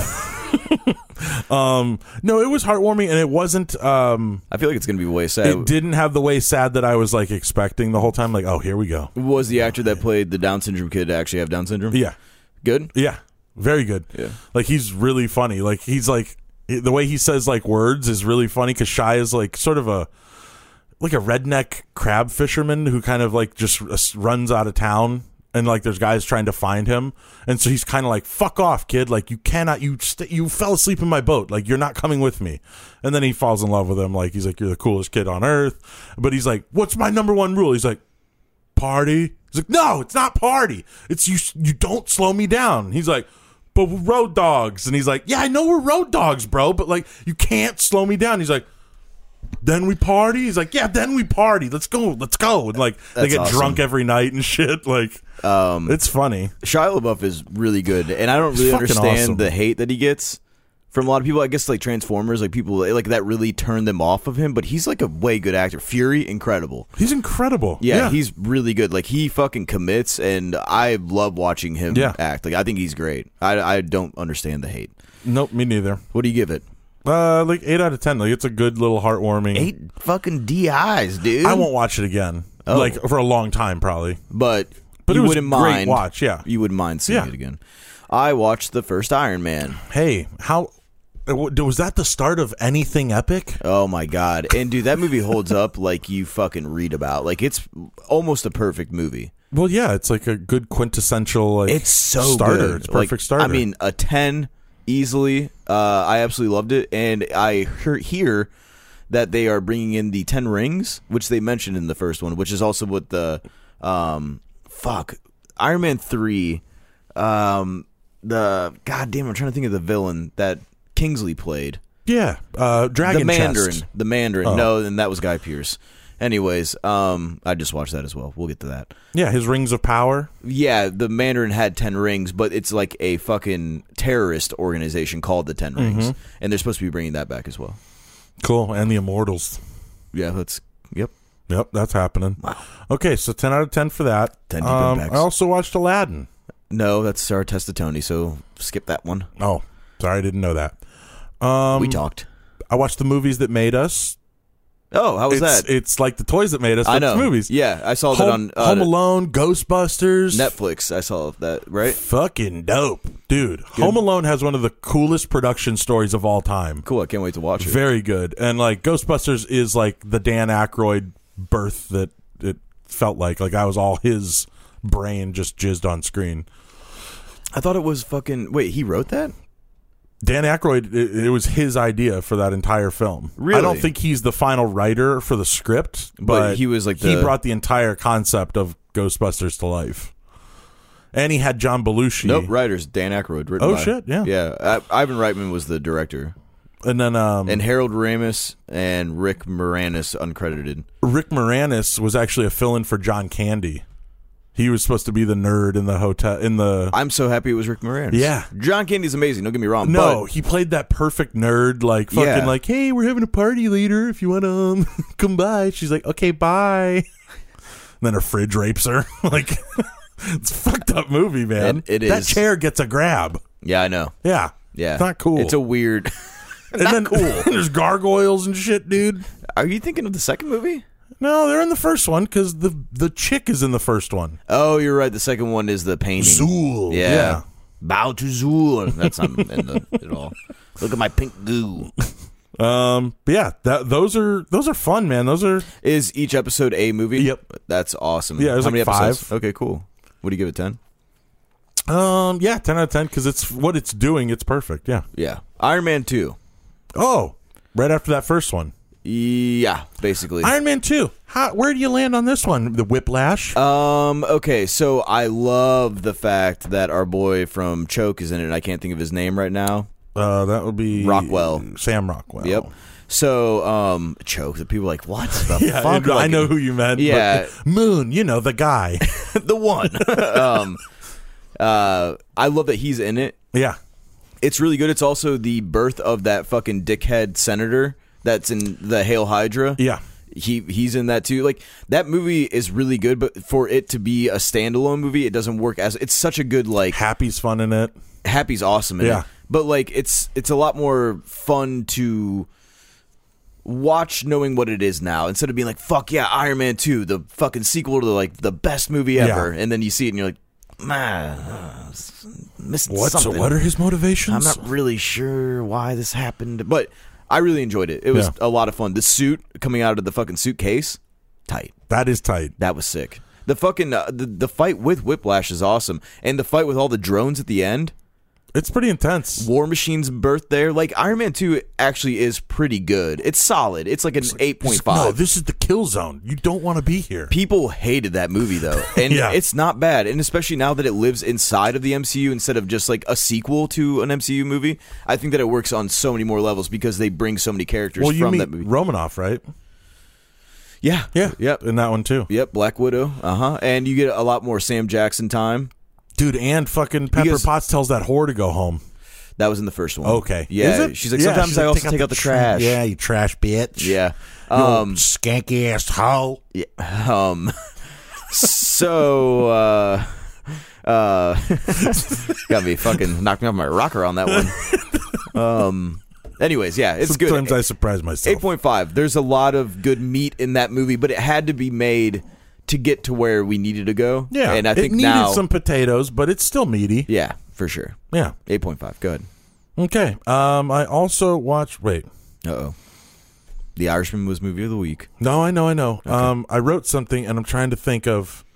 Um, no, it was heartwarming, and it wasn't. Um, I feel like it's gonna be way sad. it didn't have the way sad that I was like expecting the whole time. Like, oh, here we go. Was the actor that played the Down syndrome kid actually have Down syndrome? Yeah, Good. yeah, very good. Yeah. Like he's really funny. Like he's like the way he says like words is really funny because Shia is like sort of a like a redneck crab fisherman who kind of like just uh, runs out of town. And like, there's guys trying to find him, and so he's kind of like, "Fuck off, kid! Like, you cannot, you st- you fell asleep in my boat. Like, you're not coming with me." And then he falls in love with him. Like, he's like, "You're the coolest kid on earth." But he's like, "What's my number one rule?" He's like, "Party." He's like, "No, it's not party. It's you. You don't slow me down." He's like, "But we're road dogs," and he's like, "Yeah, I know we're road dogs, bro. But like, you can't slow me down." He's like, then we party. He's like, yeah, then we party. Let's go. Let's go. And like, they That's get awesome. drunk every night and shit. Like, Um, it's funny. Shia LaBeouf is really good, and I don't He's really fucking understand awesome. the hate that he gets from a lot of people. I guess like Transformers, like people like that really turned them off of him. But he's like a way good actor. Fury, incredible. He's incredible. Yeah, Yeah, he's really good. Like he fucking commits, and I love watching him Yeah. act. Like I think he's great. I I don't understand the hate. Nope, me neither. What do you give it? Uh, like eight out of ten. Like, it's a good little heartwarming. Eight fucking D Is, dude. I won't watch it again. Oh. Like for a long time, probably. But But you it was wouldn't a great mind. watch, yeah. You wouldn't mind seeing Yeah. it again. I watched the first Iron Man. Hey, how was that the start of anything epic? Oh my god! And dude, that movie holds up like you fucking read about. Like it's almost a perfect movie. Well, yeah, it's like a good quintessential. Like, It's so starter. good. It's perfect like, starter. I mean, a ten easily. Uh, I absolutely loved it, and I hear, hear that they are bringing in the Ten Rings, which they mentioned in the first one, which is also what the um, fuck Iron Man three. Um, the God damn, I'm trying to think of the villain that Kingsley played. Yeah, uh, Dragon the Mandarin. Chest. The Mandarin. Oh. No, and that was Guy Pearce. Anyways, um, I just watched that as well. We'll get to that. Yeah, his Rings of Power. Yeah, the Mandarin had ten rings, but it's like a fucking terrorist organization called the Ten Rings, Mm-hmm. and they're supposed to be bringing that back as well. Cool, and the Immortals. Yeah, that's yep. Yep, that's happening. Wow. Okay, so ten out of ten for that. ten deep Um, impacts. I also watched Aladdin. No, that's Sarah Testatoni, so skip that one. Oh, sorry, I didn't know that. Um, we talked. I watched The Movies That Made Us. Oh, how was it's, that? It's like The Toys That Made Us, but I know. it's movies. Yeah, I saw that Home, on uh, Home Alone, Ghostbusters. Netflix. I saw that, right? Fucking dope. Dude, Home Alone has one of the coolest production stories of all time. Cool, I can't wait to watch it. Very good. And like Ghostbusters is like the Dan Aykroyd birth that it felt like. Like I was all his brain just jizzed on screen. I thought it was fucking... Wait, he wrote that? Dan Aykroyd, it, it was his idea for that entire film. Really? I don't think he's the final writer for the script, but, But he was like he the- brought the entire concept of Ghostbusters to life. And he had John Belushi. Nope, writers, Dan Aykroyd. Written Oh, by- shit, yeah. Yeah, I, Ivan Reitman was the director. And then um, And Harold Ramis and Rick Moranis uncredited. Rick Moranis was actually a fill-in for John Candy. He was supposed to be the nerd in the hotel in the. I'm so happy it was Rick Moranis. Yeah. John Candy's amazing, don't get me wrong. No, but he played that perfect nerd, like fucking Yeah. like, hey, we're having a party later. If you want to um, come by, she's like, okay, bye. And then her fridge rapes her. Like, it's a fucked up movie, man. It- it That is. chair gets a grab. Yeah, I know. Yeah, Yeah. It's not cool. It's a weird... and then cool. there's gargoyles and shit, dude. Are you thinking of the second movie? No, they're in the first one because the the chick is in the first one. Oh, you're right. The second one is the painting. Zool. Yeah. Yeah. Bow to Zool. That's not in the at all. Look at my pink goo. Um, but yeah, that those are those are fun, man. Those are Is each episode a movie? Yep. That's awesome. Yeah, there's How like many episodes? five. Okay, cool. What do you give it, ten? um yeah, ten out of ten because it's what it's doing. It's perfect. Yeah. Yeah. Iron Man two. Oh, right after that first one. Yeah, basically. Iron Man two. How, where do you land on this one? The Whiplash? Um. Okay. So I love the fact that our boy from Choke is in it. And I can't think of his name right now. Uh, that would be Rockwell. Sam Rockwell. Yep. So um, Choke. The people are like, what the Yeah, fuck? I Like, know who you meant. Yeah. but Moon, you know, the guy. the one. um. Uh. I love that he's in it. Yeah. It's really good. It's also the birth of that fucking dickhead senator that's in the Hail Hydra. Yeah. He he's in that too. Like that movie is really good, but for it to be a standalone movie, it doesn't work as it's such a good like Happy's fun in it. Happy's awesome in Yeah. it. But like it's it's a lot more fun to watch knowing what it is now instead of being like, fuck yeah, Iron Man two, the fucking sequel to like the best movie ever, Yeah. and then you see it and you're like, man, uh, missing What? So something. what are his motivations? I'm not really sure why this happened, but I really enjoyed it. It was Yeah. a lot of fun. The suit coming out of the fucking suitcase, tight. That is tight. That was sick. The fucking uh, the, the fight with Whiplash is awesome, and the fight with all the drones at the end. It's pretty intense. War Machine's birth there. Like Iron Man two actually is pretty good. It's solid. It's like an eight point No, five. this is the kill zone. You don't want to be here. People hated that movie though, and Yeah. it's not bad. And especially now that it lives inside of the M C U instead of just like a sequel to an M C U movie, I think that it works on so many more levels because they bring so many characters Well, you from meet that movie. Romanoff, right? Yeah, Yeah. yep, In that one too. yep. Black Widow. Uh huh. And you get a lot more Sam Jackson time. Dude, and fucking Pepper Because- Potts tells that whore to go home. That was in the first one. Okay. Yeah. Is it? She's like, Yeah, sometimes she's I like, also take out the trash. Yeah, you trash bitch. Yeah. You Um. skanky ass hoe. Yeah. Um. So. uh Uh. Got me fucking knocked me off my rocker on that one. Um. Anyways, yeah, it's good. Sometimes I surprise myself. eight point five. There's a lot of good meat in that movie, but it had to be made to get to where we needed to go. Yeah, and I think it needed now, some potatoes, but it's still meaty. yeah, for sure. Yeah. eight point five. Go ahead. Okay. Um, I also watched. Wait. Uh oh. The Irishman was movie of the week. No, I know, I know. Um, I wrote something, and I'm trying to think of.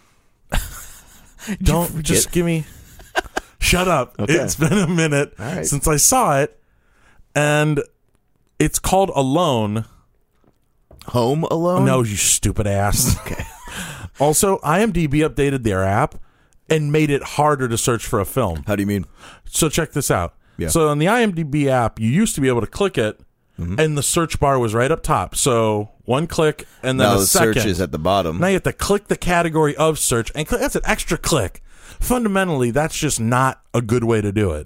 Don't forget? just give me. Shut up! Okay. It's been a minute All right. since I saw it, and it's called Alone. Home Alone. No, you stupid ass. Okay. Also, IMDb updated their app, and made it harder to search for a film. How do you mean? So check this out. Yeah. So on the IMDb app, you used to be able to click it, mm-hmm. and the search bar was right up top. So one click, and then now a the second. search is at the bottom. Now you have to click the category of search, and click, that's an extra click. Fundamentally, that's just not a good way to do it.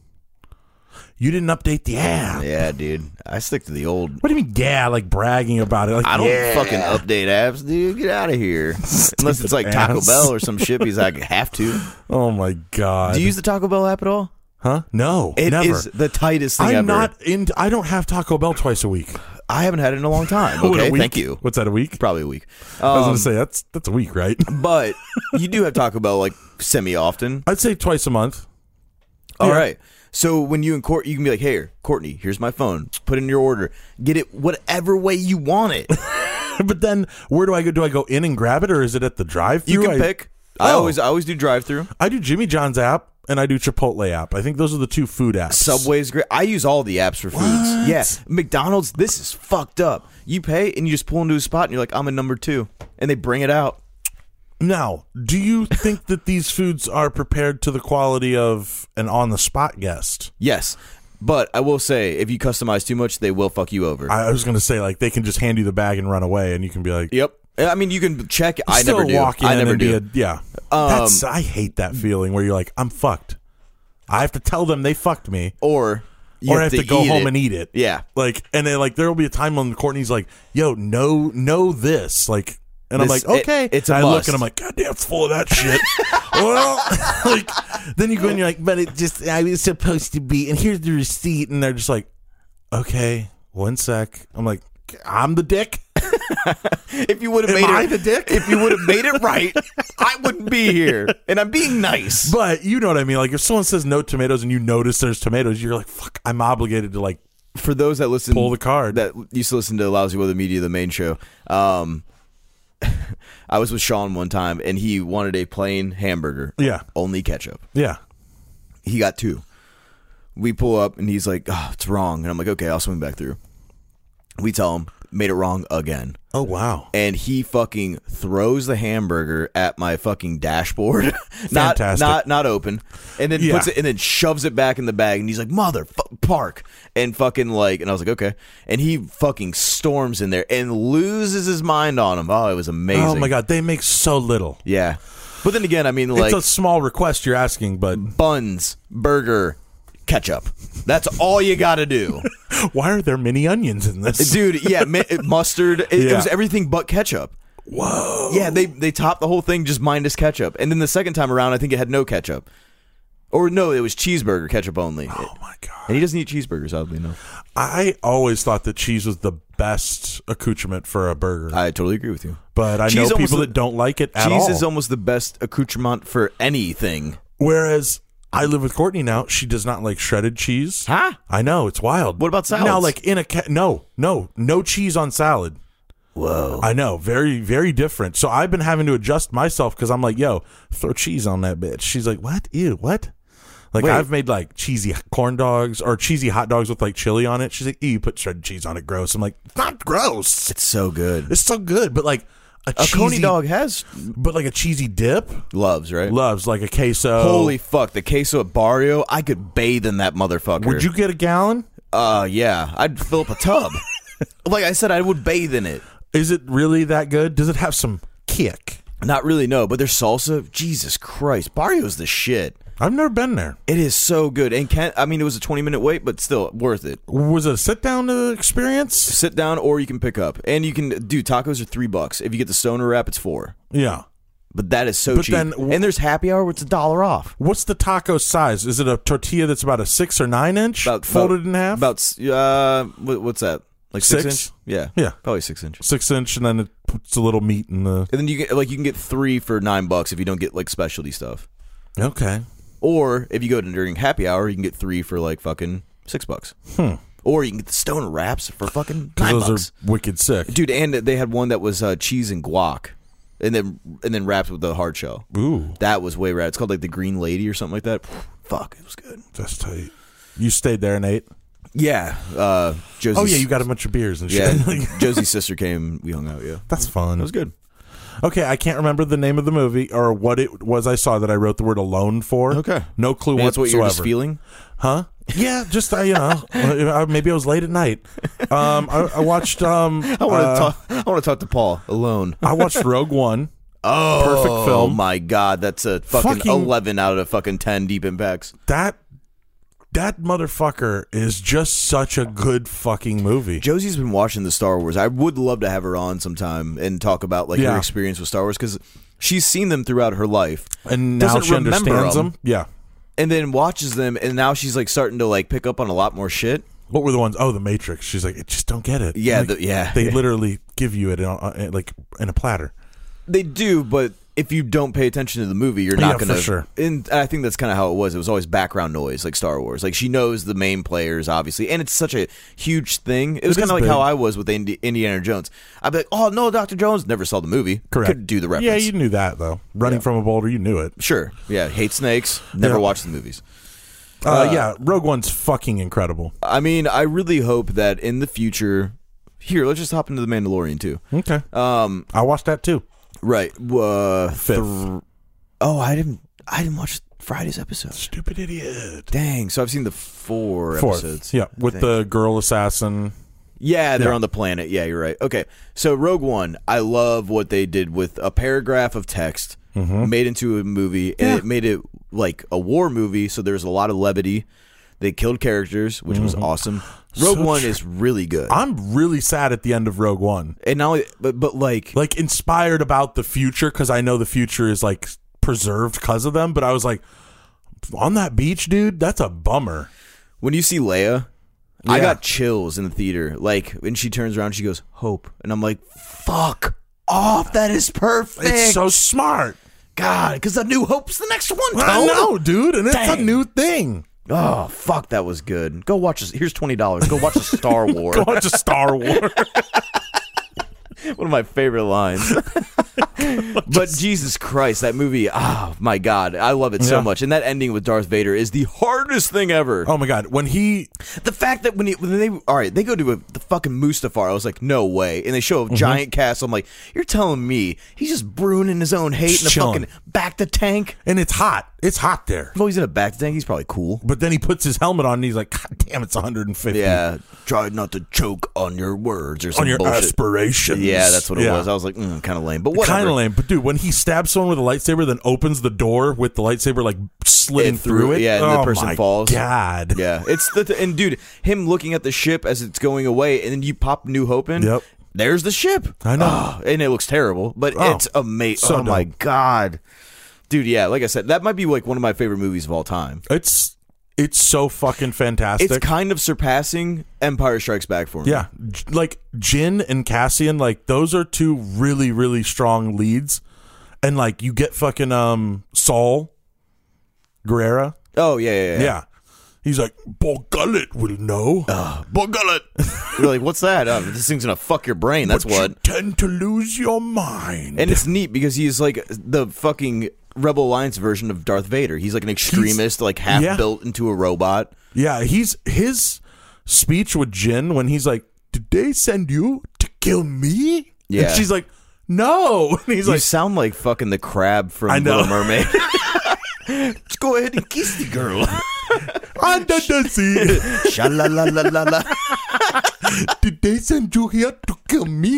You didn't update the app. Yeah, dude. I stick to the old. What do you mean, yeah, like bragging about it? Like, I don't yeah. fucking update apps, dude. Get out of here. Unless it's like Taco ass. Bell or some shit because I have to. Oh, my God. Do you use the Taco Bell app at all? Huh? No, It never. is the tightest thing I'm ever. not in. I don't have Taco Bell twice a week. I haven't had it in a long time. What, a Okay, week? thank you. What's that, a week? Probably a week. I was Um, going to say, that's that's a week, right? but you do have Taco Bell like semi-often. I'd say twice a month. All Yeah. right. So when you and Court, you can be like, "Hey, Courtney, here's my phone. Put in your order. Get it whatever way you want it. But then, where do I go? Do I go in and grab it, or is it at the drive-thru? You can I, pick. I Oh. always, I always do drive-through. I do Jimmy John's app, and I do Chipotle app. I think those are the two food apps. Subway's great. I use all the apps for foods. What? Yeah, McDonald's. This is fucked up. You pay and you just pull into a spot and you're like, I'm a number two, and they bring it out. Now, do you think that these foods are prepared to the quality of an on-the-spot guest? Yes, but I will say, if you customize too much, they will fuck you over. I was going to say, like, they can just hand you the bag and run away, and you can be like, Yep. I mean, you can check. I still never do. walk in I never and do. Be a, yeah. Um, That's, I hate that feeling where you're like, I'm fucked. I have to tell them they fucked me, or you or I have to, go eat home it. and eat it. Yeah. Like, and then, like, there will be a time when Courtney's like, yo, know, know this. Like, and This- I'm like, okay. it- it's a and I look must. and I'm like, God damn, it's full of that shit. Well, like, then you go and you're like, but it just, I was supposed to be, and here's the receipt. And they're just like, okay, one sec. I'm like, I'm the dick. If you would have Am made I it, the dick? if you would have made it right, I wouldn't be here. And I'm being nice. But you know what I mean? Like, if someone says no tomatoes and you notice there's tomatoes, you're like, fuck, I'm obligated to, like, For those that listen, pull the card. that used to listen to Lousy Weather Media, the main show. Um, I was with Sean one time, and he wanted a plain hamburger. Yeah. Only ketchup. Yeah. He got two. We pull up, and he's like, oh, it's wrong. And I'm like, okay, I'll swing back through. We tell him, made it wrong again. Oh, wow. And he fucking throws the hamburger at my fucking dashboard. not, Fantastic. not not open. And then Yeah. puts it and then shoves it back in the bag, and he's like, mother fu- park. And fucking like, and I was like, okay. And he fucking storms in there and loses his mind on him. Oh, it was amazing. Oh, my God. They make so little. Yeah. But then again, I mean, like, It's a small request you're asking, but buns, burger, ketchup. That's all you got to do. why are there mini onions in this? Dude, yeah, mi- mustard. It, it Yeah. was everything but ketchup. Whoa. Yeah, they they topped the whole thing just minus ketchup. And then the second time around, I think it had no ketchup. Or no, it was cheeseburger ketchup only. Oh, my God. And he doesn't eat cheeseburgers, oddly enough. I always thought that cheese was the best accoutrement for a burger. I totally agree with you. but I cheese know almost people the- that don't like it at Cheese all. is almost the best accoutrement for anything. Whereas I live with Courtney now. She does not like shredded cheese. Huh? I know. It's wild. What about salads? Now, like in a ca- no, no, no cheese on salad. Whoa. I know. Very, very different. So I've been having to adjust myself because I'm like, yo, throw cheese on that bitch. She's like, what? Ew, what? Like, Wait. I've made like cheesy corn dogs or cheesy hot dogs with like chili on it. She's like, ew, you put shredded cheese on it. Gross. I'm like, it's not gross. It's so good. It's so good. But like a, A cheesy Coney dog has but like a cheesy dip loves, right? loves like a queso. Holy fuck, the queso at Barrio, I could bathe in that motherfucker. Would you get a gallon? Uh, yeah, I'd fill up a tub. Like I said, I would bathe in it. Is it really that good? Does it have some kick? Not really, no, but their salsa, Jesus Christ, Barrio's the shit. I've never been there. It is so good. And Kent, I mean, it was a twenty minute wait, but still worth it. Was it a sit down uh, experience? Sit down or you can pick up. And you can, dude, tacos are three bucks. If you get the stoner wrap, it's four. Yeah. But that is so But cheap. then- and there's happy hour where it's a dollar off. What's the taco size? Is it a tortilla that's about a six or nine inch About folded about, in half? About, uh, what, what's that? Like six, Six? inch? Yeah. Yeah. Probably six inch. Six inch, and then it puts a little meat in the. And then you get, like, you can get three for nine bucks if you don't get, like, specialty stuff. Okay. Or if you go to during happy hour, you can get three for like fucking six bucks. Hmm. Or you can get the stoner wraps for fucking Because nine those bucks. are wicked sick. Dude, and they had one that was uh, cheese and guac, and then and then wrapped with the hard shell. Ooh, That was way rad. It's called like the Green Lady or something like that. Fuck, it was good. that's tight. You stayed there and ate? Yeah, uh, Josie's, Oh, yeah, you got a bunch of beers and yeah. shit. Josie's sister came. We hung out. Yeah, That's fun. it was good. Okay, I can't remember the name of the movie or what it was I saw that I wrote the word alone for. Okay. No clue Maybe that's whatsoever. what you're just feeling? Huh? Yeah, just, uh, you know, uh, maybe I was late at night. Um, I, I watched... Um, I want to uh, talk I want to talk to Paul alone. I watched Rogue One. Oh, perfect film. Oh my god, that's a fucking, Fucking- eleven out of fucking ten deep impacts. That that motherfucker is just such a good fucking movie. Josie's been watching the Star Wars. I would love to have her on sometime and talk about like Yeah. her experience with Star Wars because she's seen them throughout her life And now doesn't she remember understands them. them. Yeah. and then watches them, and now she's like starting to like pick up on a lot more shit. What were the ones? Oh, The Matrix. She's like, I just don't get it. Yeah, Like, the, yeah. They literally give you it in, uh, like in a platter. They do, but if you don't pay attention to the movie, you're not Yeah, for gonna. sure. And I think that's kind of how it was. It was always background noise, like Star Wars. Like she knows the main players, obviously, and it's such a huge thing. It was It kind is of like big. how I was with Indi- Indiana Jones. I'd be like, "Oh no, Doctor Jones." Never saw the movie. Correct. Could do the reference. Yeah, you knew that though. Running Yeah. from a boulder, you knew it. Sure. Yeah. Hate snakes. Never Yeah. watched the movies. Uh, yeah, Rogue One's fucking incredible. I mean, I really hope that in the future. Here, let's just hop into the Mandalorian too. Okay. Um. I watched that too. Right. Uh, Fifth. thr- oh, I didn't. I didn't watch Friday's episode. Stupid idiot. Dang. So I've seen the four Fourth. episodes. Yeah, I with think. the girl assassin. Yeah, they're Yeah. on the planet. Yeah, you're right. Okay, so Rogue One, I love what they did with a paragraph of text made into a movie, and Yeah. it made it like a war movie. So there's a lot of levity. They killed characters, which was awesome. Rogue So One true. is really good, I'm really sad at the end of Rogue One. and not only, but but like, Like inspired about the future because I know the future is like preserved because of them. But I was like, on that beach, dude, that's a bummer. when you see Leia, I Yeah. got chills in the theater. Like when she turns around, she goes, "Hope," and I'm like, "Fuck off! That is perfect." It's so smart. God, because the New Hope's the next one. I Tone. know, dude, and it's a Dang. new thing. Oh, fuck, that was good. Go watch this. Here's twenty dollars. Go watch a Star Wars. Go watch a Star Wars. One of my favorite lines. But Jesus Christ, that movie, oh my God, I love it so Yeah. much. And that ending with Darth Vader is the hardest thing ever. Oh my god, when he The fact that when, he, when they, all right, they go to a, the fucking Mustafar, I was like, no way. And they show a giant castle. I'm like, you're telling me he's just brewing in his own hate in a Chilling. fucking back to tank? and it's hot. It's hot there. Well, he's in a back to tank. He's probably cool. But then he puts his helmet on and he's like, God damn, it's one hundred fifty. Yeah, try not to choke on your words or some On your bullshit. aspirations. Yeah, that's what it Yeah. was. I was like, mm, kind of lame, but whatever. Kind of lame, but dude, when he stabs someone with a lightsaber, then opens the door with the lightsaber like slitting It through- through it, yeah, and the oh person my falls. God, Yeah, it's the and dude, him looking at the ship as it's going away, and then you pop New Hope in. Yep. There's the ship. I know. Oh, and it looks terrible, but Oh, it's amazing. so Oh my dope. God, dude. Yeah, like I said, that might be like one of my favorite movies of all time. it's it's so fucking fantastic. It's kind of surpassing Empire Strikes Back for me. yeah, J- like Jin and Cassian, like those are two really really strong leads, and like you get fucking um Saul Guerrera, Oh yeah, yeah, yeah. yeah. He's like, Bo Gullet will know. Bogullet. You're like, what's that? Oh, this thing's gonna fuck your brain. That's but what. You tend to lose your mind. And it's neat because he's like the fucking Rebel Alliance version of Darth Vader. He's like an extremist, like half yeah. built into a robot. Yeah, he's his speech with Jin when he's like, "Did they send you to kill me?" Yeah. and she's like, "No." And he's You like, sound like fucking the crab from I know. Little Mermaid. Just go ahead and kiss the girl. "Under the sea, Sha-la-la-la-la-la. did they send you here to kill me?"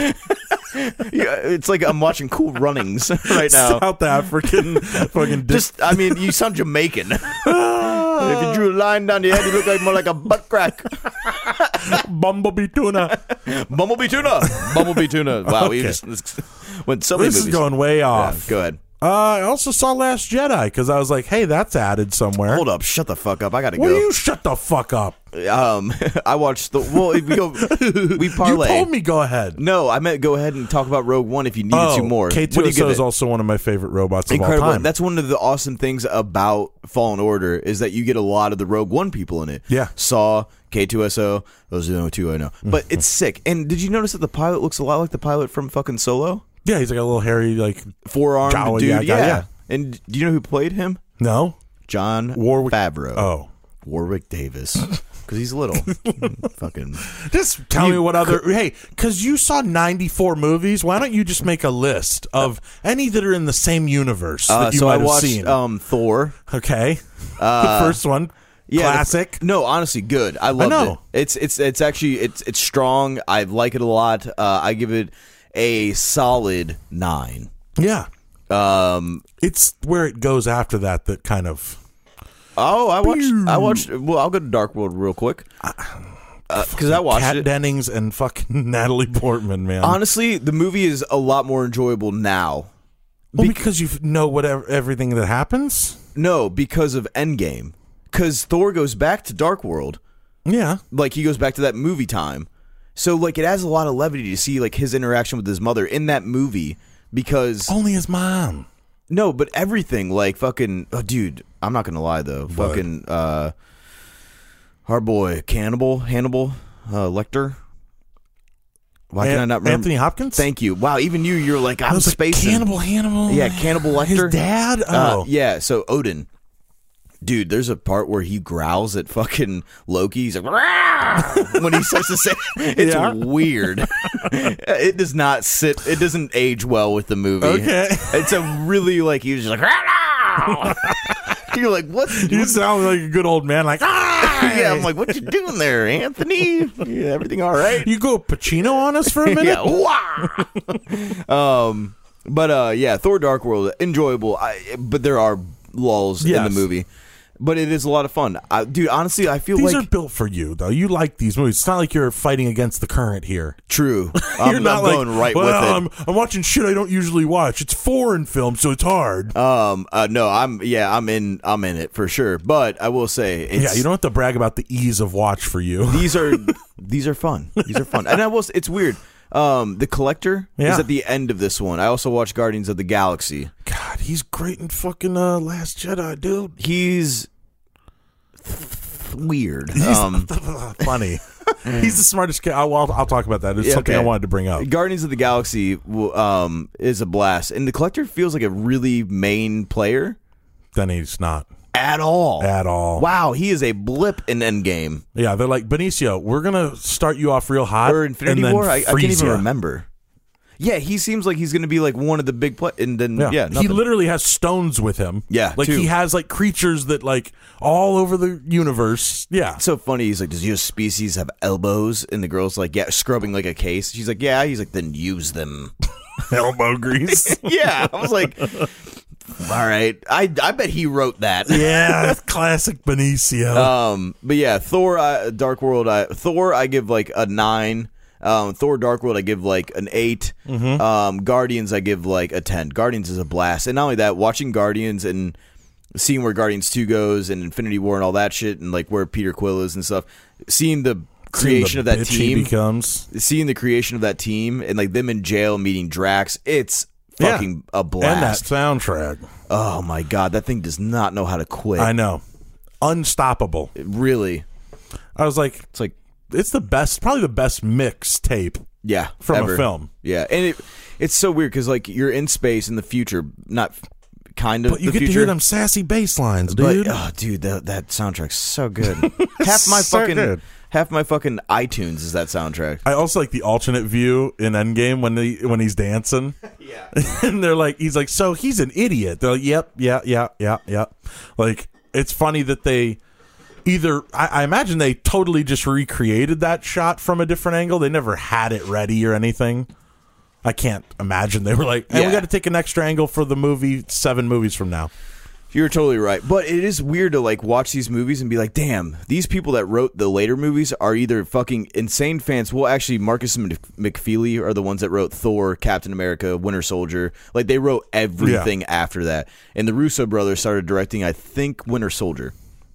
Yeah, it's like I'm watching Cool Runnings right now. South African fucking dis- Just, I mean, you sound Jamaican. If you drew a line down your head, you look like more like a butt crack. bumblebee tuna. Bumblebee tuna. Bumblebee tuna. Wow, we Okay. just went so many This is movies. going way Yeah, off. go ahead. Uh, I also saw Last Jedi because I was like, "Hey, that's added somewhere." Hold up, shut the fuck up. I gotta Will go. you shut the fuck up? Um, I watched the. Well, we go. We parlay. You told me go ahead. No, I meant go ahead and talk about Rogue One if you needed Oh, to more. K What do two you S O give is it? also one of my favorite robots of Incredible. all time. That's one of the awesome things about Fallen Order is that you get a lot of the Rogue One people in it. Yeah. Saw, K two S O. Those are the only two I know. But it's sick. And did you notice that the pilot looks a lot like the pilot from fucking Solo? Yeah, he's like a little hairy, like Four-armed Jawa, dude. yeah, Yeah, guy, yeah. And do you know who played him? no John Warwick Favreau. Oh, Warwick Davis. Because he's little. Fucking. Just tell me what other. Hey, because you saw ninety-four movies. Why don't you just make a list of any that are in the same universe Uh, that you so might I have watched seen? um, Thor. Okay, Uh, the first one, Yeah, the- classic. no, honestly, good. I loved know. it. It's it's it's actually it's it's strong. I like it a lot. Uh, I give it a solid nine. Yeah, Um. it's where it goes after that that kind of. Oh, I watched. I watched. Well, I'll go to Dark World real quick. Because I watched Kat it. Dennings and fucking Natalie Portman, man. Honestly, the movie is a lot more enjoyable now. well, because you know whatever everything that happens. No, because of Endgame. Because Thor goes back to Dark World. Yeah, Like, he goes back to that movie time. So, like, it adds a lot of levity to see, like, his interaction with his mother in that movie. Because, only his mom. no, but everything, like, fucking, oh, dude, I'm not going to lie, though. What? Fucking, uh, our boy, Cannibal, Hannibal, uh, Lecter. Why can An- I not remember? Anthony Hopkins. Thank you. Wow, even you, you're like, I I'm was like, spacing. Cannibal Hannibal. Yeah, Cannibal Lecter. His dad. Uh, Oh, yeah, so Odin. Dude, there's a part where he growls at fucking Loki. He's like, "Rah!" when he starts to say, it's Yeah. weird. It does not sit, it doesn't age well with the movie. Okay. It's a really, like, he was just like, "Rah!" You're like, what's you sound like a good old man. Like, ah, yeah, I'm like, what you doing there, Anthony? Yeah, everything all right? you go Pacino on us for a minute. Yeah. Wah! um, but uh, yeah, Thor: Dark World, enjoyable. I, but there are lulls in Yes. the movie. But it is a lot of fun, I, dude. Honestly, I feel These like are built for you, though. You like these movies. It's not like you're fighting against the current here. true. I'm, You're not I'm like, going right well, with it. I'm, I'm watching shit I don't usually watch. It's foreign film, so it's hard. Um, uh, no, I'm yeah, I'm in, I'm in it for sure. But I will say, it's, yeah, you don't have to brag about the ease of watch for you. these are these are fun. These are fun, and I will. It's weird. Um, the Collector Yeah. is at the end of this one. I also watched Guardians of the Galaxy. God, he's great in fucking uh, Last Jedi, dude. He's weird. He's Um, funny. He's the smartest kid. I'll, I'll, I'll talk about that. It's Yeah, something okay. I wanted to bring up. Guardians of the Galaxy w- um, is a blast, and the Collector feels like a really main player Then he's not at all. at all. Wow, he is a blip in Endgame Yeah, they're like, Benicio, we're going to start you off real hot. or Infinity and then War. I, I can't freeze even ya. remember. Yeah, he seems like he's going to be like one of the big play, and then yeah, Yeah, he nothing. literally has stones with him. Yeah, like too. he has like creatures that like all over the universe. Yeah, It's so funny. He's like, does your species have elbows? And the girl's like, yeah, scrubbing like a case. She's like, yeah. He's like, then use them. elbow grease. Yeah, I was like, all right. I I bet he wrote that. Yeah, classic Benicio. Um, but yeah, Thor, uh, Dark World. I, Thor, I give like a nine. Um, Thor: Dark World, I give like an eight. Mm-hmm. Um, Guardians, I give like a ten. Guardians is a blast, and not only that, watching Guardians and seeing where Guardians two goes and Infinity War and all that shit, and like where Peter Quill is and stuff. Seeing the creation of that Bitch he team, becomes. seeing the creation of that team, and like them in jail meeting Drax, it's fucking a And that blast. soundtrack. Oh my god, that thing does not know how to quit. I know. Unstoppable. It really, I was like, it's like it's the best, probably the best mix tape yeah, from ever. a film. Yeah, and it it's so weird because like you're in space in the future, not f- kind of But you the get future, to hear them sassy bass lines, but dude. oh, dude, that that soundtrack's so good. half my So fucking good. half my fucking iTunes is that soundtrack. I also like the alternate view in Endgame when they when he's dancing. Yeah, And they're like, he's like, so he's an idiot. They're like, yep, yeah, yeah, yeah, yeah. Like, it's funny that they either, I, I imagine they totally just recreated that shot from a different angle. They never had it ready or anything. I can't imagine they were like, hey, Yeah. we got to take an extra angle for the movie seven movies from now. you're totally right. But it is weird to like watch these movies and be like, damn, these people that wrote the later movies are either fucking insane fans. Well, actually, Marcus and McFeely are the ones that wrote Thor, Captain America, Winter Soldier. Like they wrote everything after that. And the Russo brothers started directing, I think, Winter Soldier.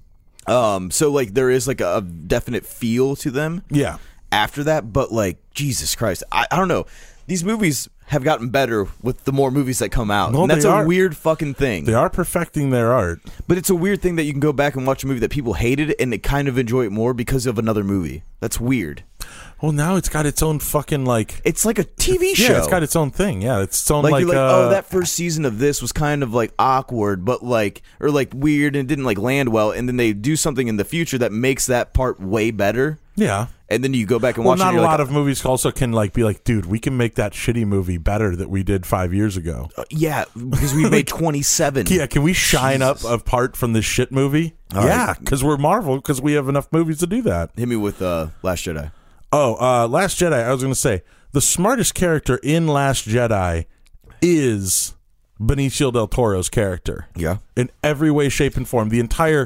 Um, so like there is like a, a definite feel to them Yeah. after that, but like Jesus Christ, I, I don't know. These movies have gotten better with the more movies that come out. No, and that's they a are. weird fucking thing. They are perfecting their art. But it's a weird thing that you can go back and watch a movie that people hated and they kind of enjoy it more because of another movie. That's weird. Well, now it's got its own fucking like. It's like a T V show. Yeah, it's got its own thing. Yeah, it's its own like, like. you're like, uh, oh, that first season of this was kind of like awkward, but like, or like weird and didn't like land well, and then they do something in the future that makes that part way better. Yeah. And then you go back and Well, watch. not it a and lot like, of movies also can like be like, dude, we can make that shitty movie better that we did five years ago. uh, yeah, because we made twenty-seven. Yeah, can we shine Jesus. up a part from this shit movie? All yeah, right. because we're Marvel, because we have enough movies to do that. Hit me with uh, Last Jedi. Oh, uh, Last Jedi, I was going to say, the smartest character in Last Jedi is Benicio del Toro's character. Yeah. In every way, shape, and form. The entire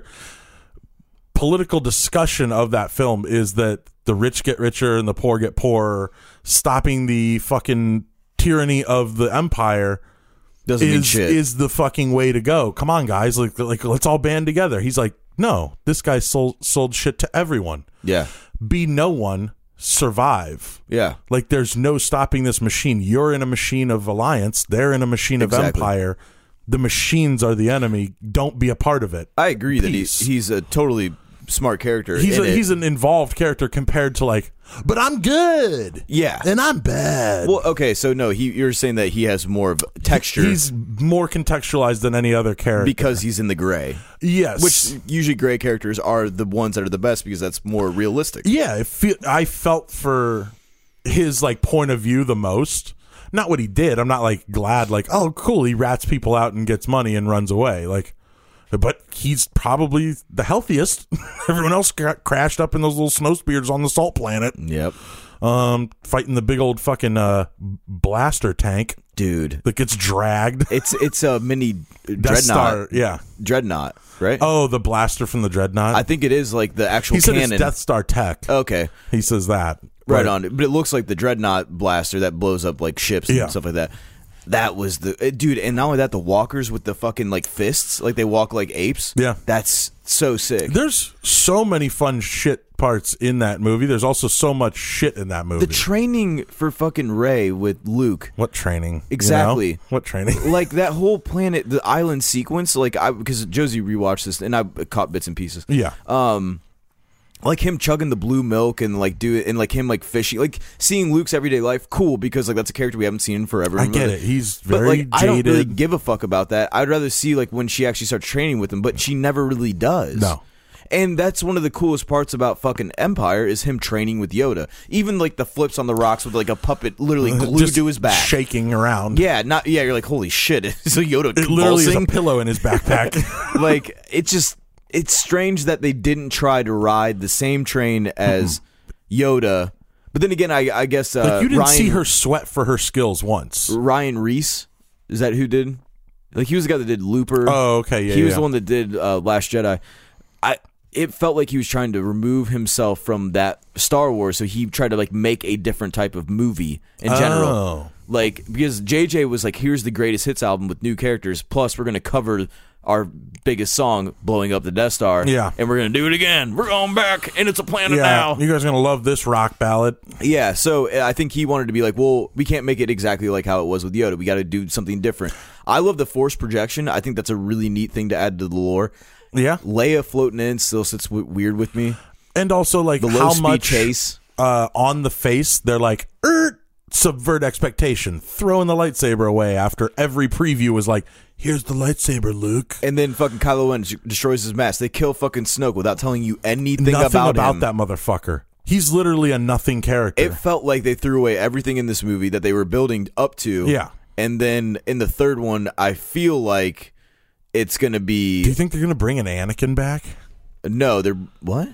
political discussion of that film is that the rich get richer and the poor get poorer, stopping the fucking tyranny of the empire Doesn't mean is shit. is the fucking way to go. Come on, guys, like like let's all band together. He's like, no, this guy sold sold shit to everyone. Yeah. Be no one, survive. Yeah. Like there's no stopping this machine. You're in a machine of alliance. They're in a machine of Exactly. empire. The machines are the enemy. Don't be a part of it. I agree that Peace. he's he's a totally smart character. He's in a, it. he's an involved character compared to like, but I'm good. Yeah. And I'm bad. Well, okay, so no, he you're saying that he has more of texture He's more contextualized than any other character. because he's in the gray. Yes. Which usually gray characters are the ones that are the best because that's more realistic. Yeah, it feel, I felt for his like point of view the most. Not what he did. I'm not like glad like, oh cool, he rats people out and gets money and runs away. Like, but he's probably the healthiest. Everyone else got crashed up in those little snow spears on the salt planet. Yep. Um, fighting the big old fucking uh blaster tank Dude. that gets dragged. It's it's a mini Death dreadnought. Star, yeah. Dreadnought, right? Oh, the blaster from the dreadnought. I think it is like the actual he said cannon. it's Death Star tech. Okay. He says that. Right But- on. But it looks like the Dreadnought blaster that blows up like ships and Yeah. stuff like that. That was the uh, dude, and not only that, the walkers with the fucking like fists, like they walk like apes. Yeah. That's so sick. There's so many fun shit parts in that movie. There's also so much shit in that movie. The training for fucking Rey with Luke. what training? Exactly. You know? What training? Like that whole planet, the island sequence, like I because Josie rewatched this and I caught bits and pieces. Yeah. Um, like him chugging the blue milk and like do it and like him like fishing, like seeing Luke's everyday life, cool because like that's a character we haven't seen in forever. I get it. He's But very like jaded. I don't really give a fuck about that. I'd rather see like when she actually starts training with him, but she never really does. No. And that's one of the coolest parts about fucking Empire is him training with Yoda. Even like the flips on the rocks with like a puppet literally glued Just to his back. shaking around. Yeah, not yeah. You're like, holy shit! Is a Yoda It literally is a convulsing? pillow in his backpack. Like it just it's strange that they didn't try to ride the same train as Yoda. But then again, I, I guess uh, like you didn't Ryan, see her sweat for her skills once. Ryan Reese, is that who did? Like he was the guy that did Looper. Oh, okay, yeah, He was yeah. the one that did uh, Last Jedi. I. It felt like he was trying to remove himself from that Star Wars, so he tried to like make a different type of movie in general. Oh. Like because J J was like, "Here's the greatest hits album with new characters. Plus, we're gonna cover our biggest song, blowing up the Death Star. Yeah. and we're gonna do it again. We're going back, and it's a planet Yeah, now. you guys are gonna love this rock ballad. Yeah, so uh, I think he wanted to be like, well, we can't make it exactly like how it was with Yoda. We got to do something different. I love the Force projection. I think that's a really neat thing to add to the lore. Yeah, Leia floating in still sits w- weird with me. and also like The low how speed much chase. uh, on the face they're like er, subvert expectation, throwing the lightsaber away after every preview was like, here's the lightsaber, Luke. And then fucking Kylo Ren d- destroys his mask. They kill fucking Snoke without telling you anything Nothing about, about him. that motherfucker. He's literally a nothing character. It felt like they threw away everything in this movie that they were building up to. Yeah. And then in the third one, I feel like it's going to Do be... you think they're gonna bring an Anakin back? No, they're... What?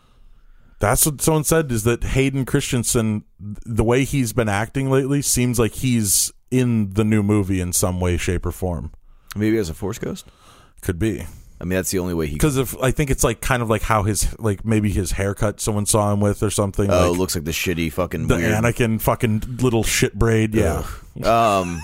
That's what someone said, is that Hayden Christensen, the way he's been acting lately, seems like he's in the new movie in some way, shape, or form. Maybe as a Force Ghost? Could be. I mean, that's the only way he... Because if I think it's like kind of like how his, like maybe his haircut someone saw him with or something. Oh, like it looks like the shitty fucking the weird... Anakin fucking little shit braid. Yeah. Um,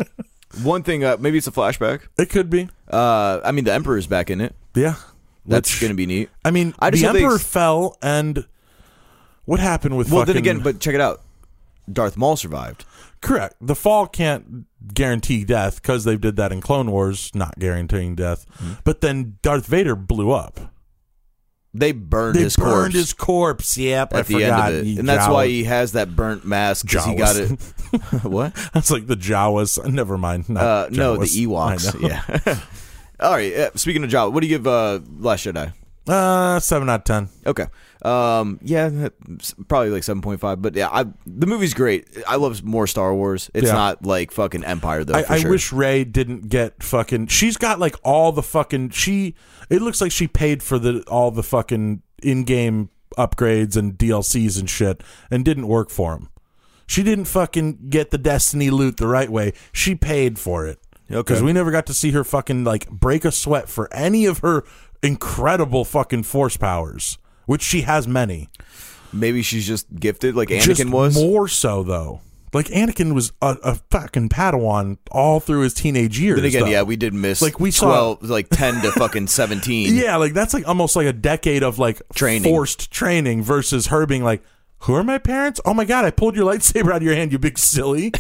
one thing, uh, maybe it's a flashback. It could be. Uh, I mean, the Emperor's back in it. Yeah. That's Which- going to be neat. I mean, I just the hope they Emperor ex- fell, and what happened with Well, fucking... then again, but check it out. Darth Maul survived. Correct. The fall can't guarantee death because they did that in Clone Wars, not guaranteeing death. Mm-hmm. But then Darth Vader blew up. They burned They his burned corpse his corpse. Yep, I at the forgot. end of it, He and that's Jawa- why he has that burnt mask because he got it. What? That's like the Jawas. Never mind. Not Uh, no, the Jawas. Ewoks. I know. Yeah. All right. Uh, speaking of Jawa, what do you give uh, Last Jedi? Uh, seven out of ten. Okay. Um, yeah, probably like seven point five. But yeah, I, the movie's great. I love more Star Wars. It's Yeah. not like fucking Empire though. I, for I sure. wish Rey didn't get fucking. She's got like all the fucking. She. It looks like she paid for the all the fucking in-game upgrades and D L Cs and shit, and didn't work for them. She didn't fucking get the Destiny loot the right way. She paid for it. Okay. Because we never got to see her fucking like break a sweat for any of her incredible fucking force powers, which she has many. Maybe she's just gifted like Anakin Just was. more so though. Like Anakin was a, a fucking Padawan all through his teenage years. Then again, though. yeah, we did miss Like, we saw- twelve, like ten to fucking seventeen. Yeah, like that's like almost like a decade of like Training. forced training versus her being like, who are my parents? Oh my god, I pulled your lightsaber out of your hand, you big silly.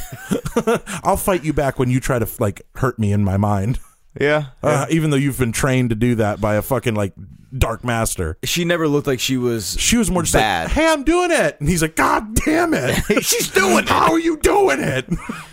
I'll fight you back when you try to like hurt me in my mind. yeah. Uh, even though you've been trained to do that by a fucking like dark master. She never looked like she was. She was more just bad. like, hey, I'm doing it. And he's like, God damn it. She's doing it. How are you doing it?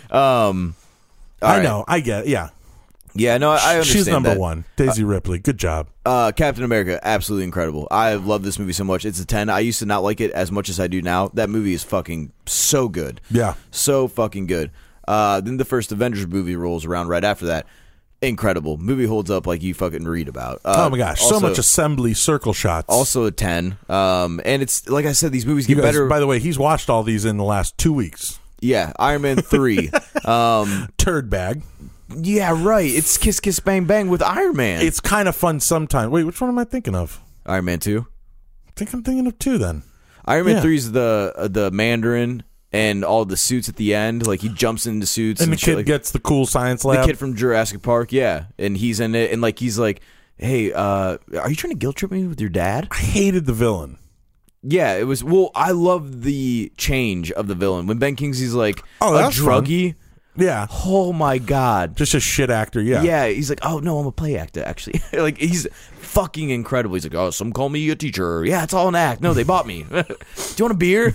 Um, all I right. know. I get it. Yeah. Yeah, no, I I understand. She's number that. one. Daisy Ripley. Good job. Uh, Captain America, absolutely incredible. I love this movie so much. It's a ten. I used to not like it as much as I do now. That movie is fucking so good. Yeah. So fucking good. Uh, then the first Avengers movie rolls around right after that. Incredible. Movie holds up like you fucking read about. Uh, Oh my gosh. so also- much assembly circle shots. Also a ten. Um, and it's, like I said, these movies You get guys, better. by the way, he's watched all these in the last two weeks. Yeah, Iron Man three. um, Turd bag. yeah, right. It's Kiss Kiss Bang Bang with Iron Man. It's kind of fun sometimes. Wait, which one am I thinking of? Iron Man two. I think I'm thinking of two then. Iron Man Yeah. three is the uh, the Mandarin and all the suits at the end. Like he jumps into suits And and, the shit kid like, gets the cool science the lab. kid from Jurassic Park. Yeah, and he's in it. And like he's like, hey, uh, are you trying to guilt trip me with your dad? I hated the villain. Yeah, it was. Well, I love the change of the villain when Ben Kingsley's like Oh, a that's fun. druggie. Yeah. Oh my god. Just a shit actor. Yeah. Yeah, he's like, oh no, I'm a play actor actually. Like he's fucking incredible. He's like, oh, some call me a teacher. Yeah, it's all an act. No, they bought me. Do you want a beer?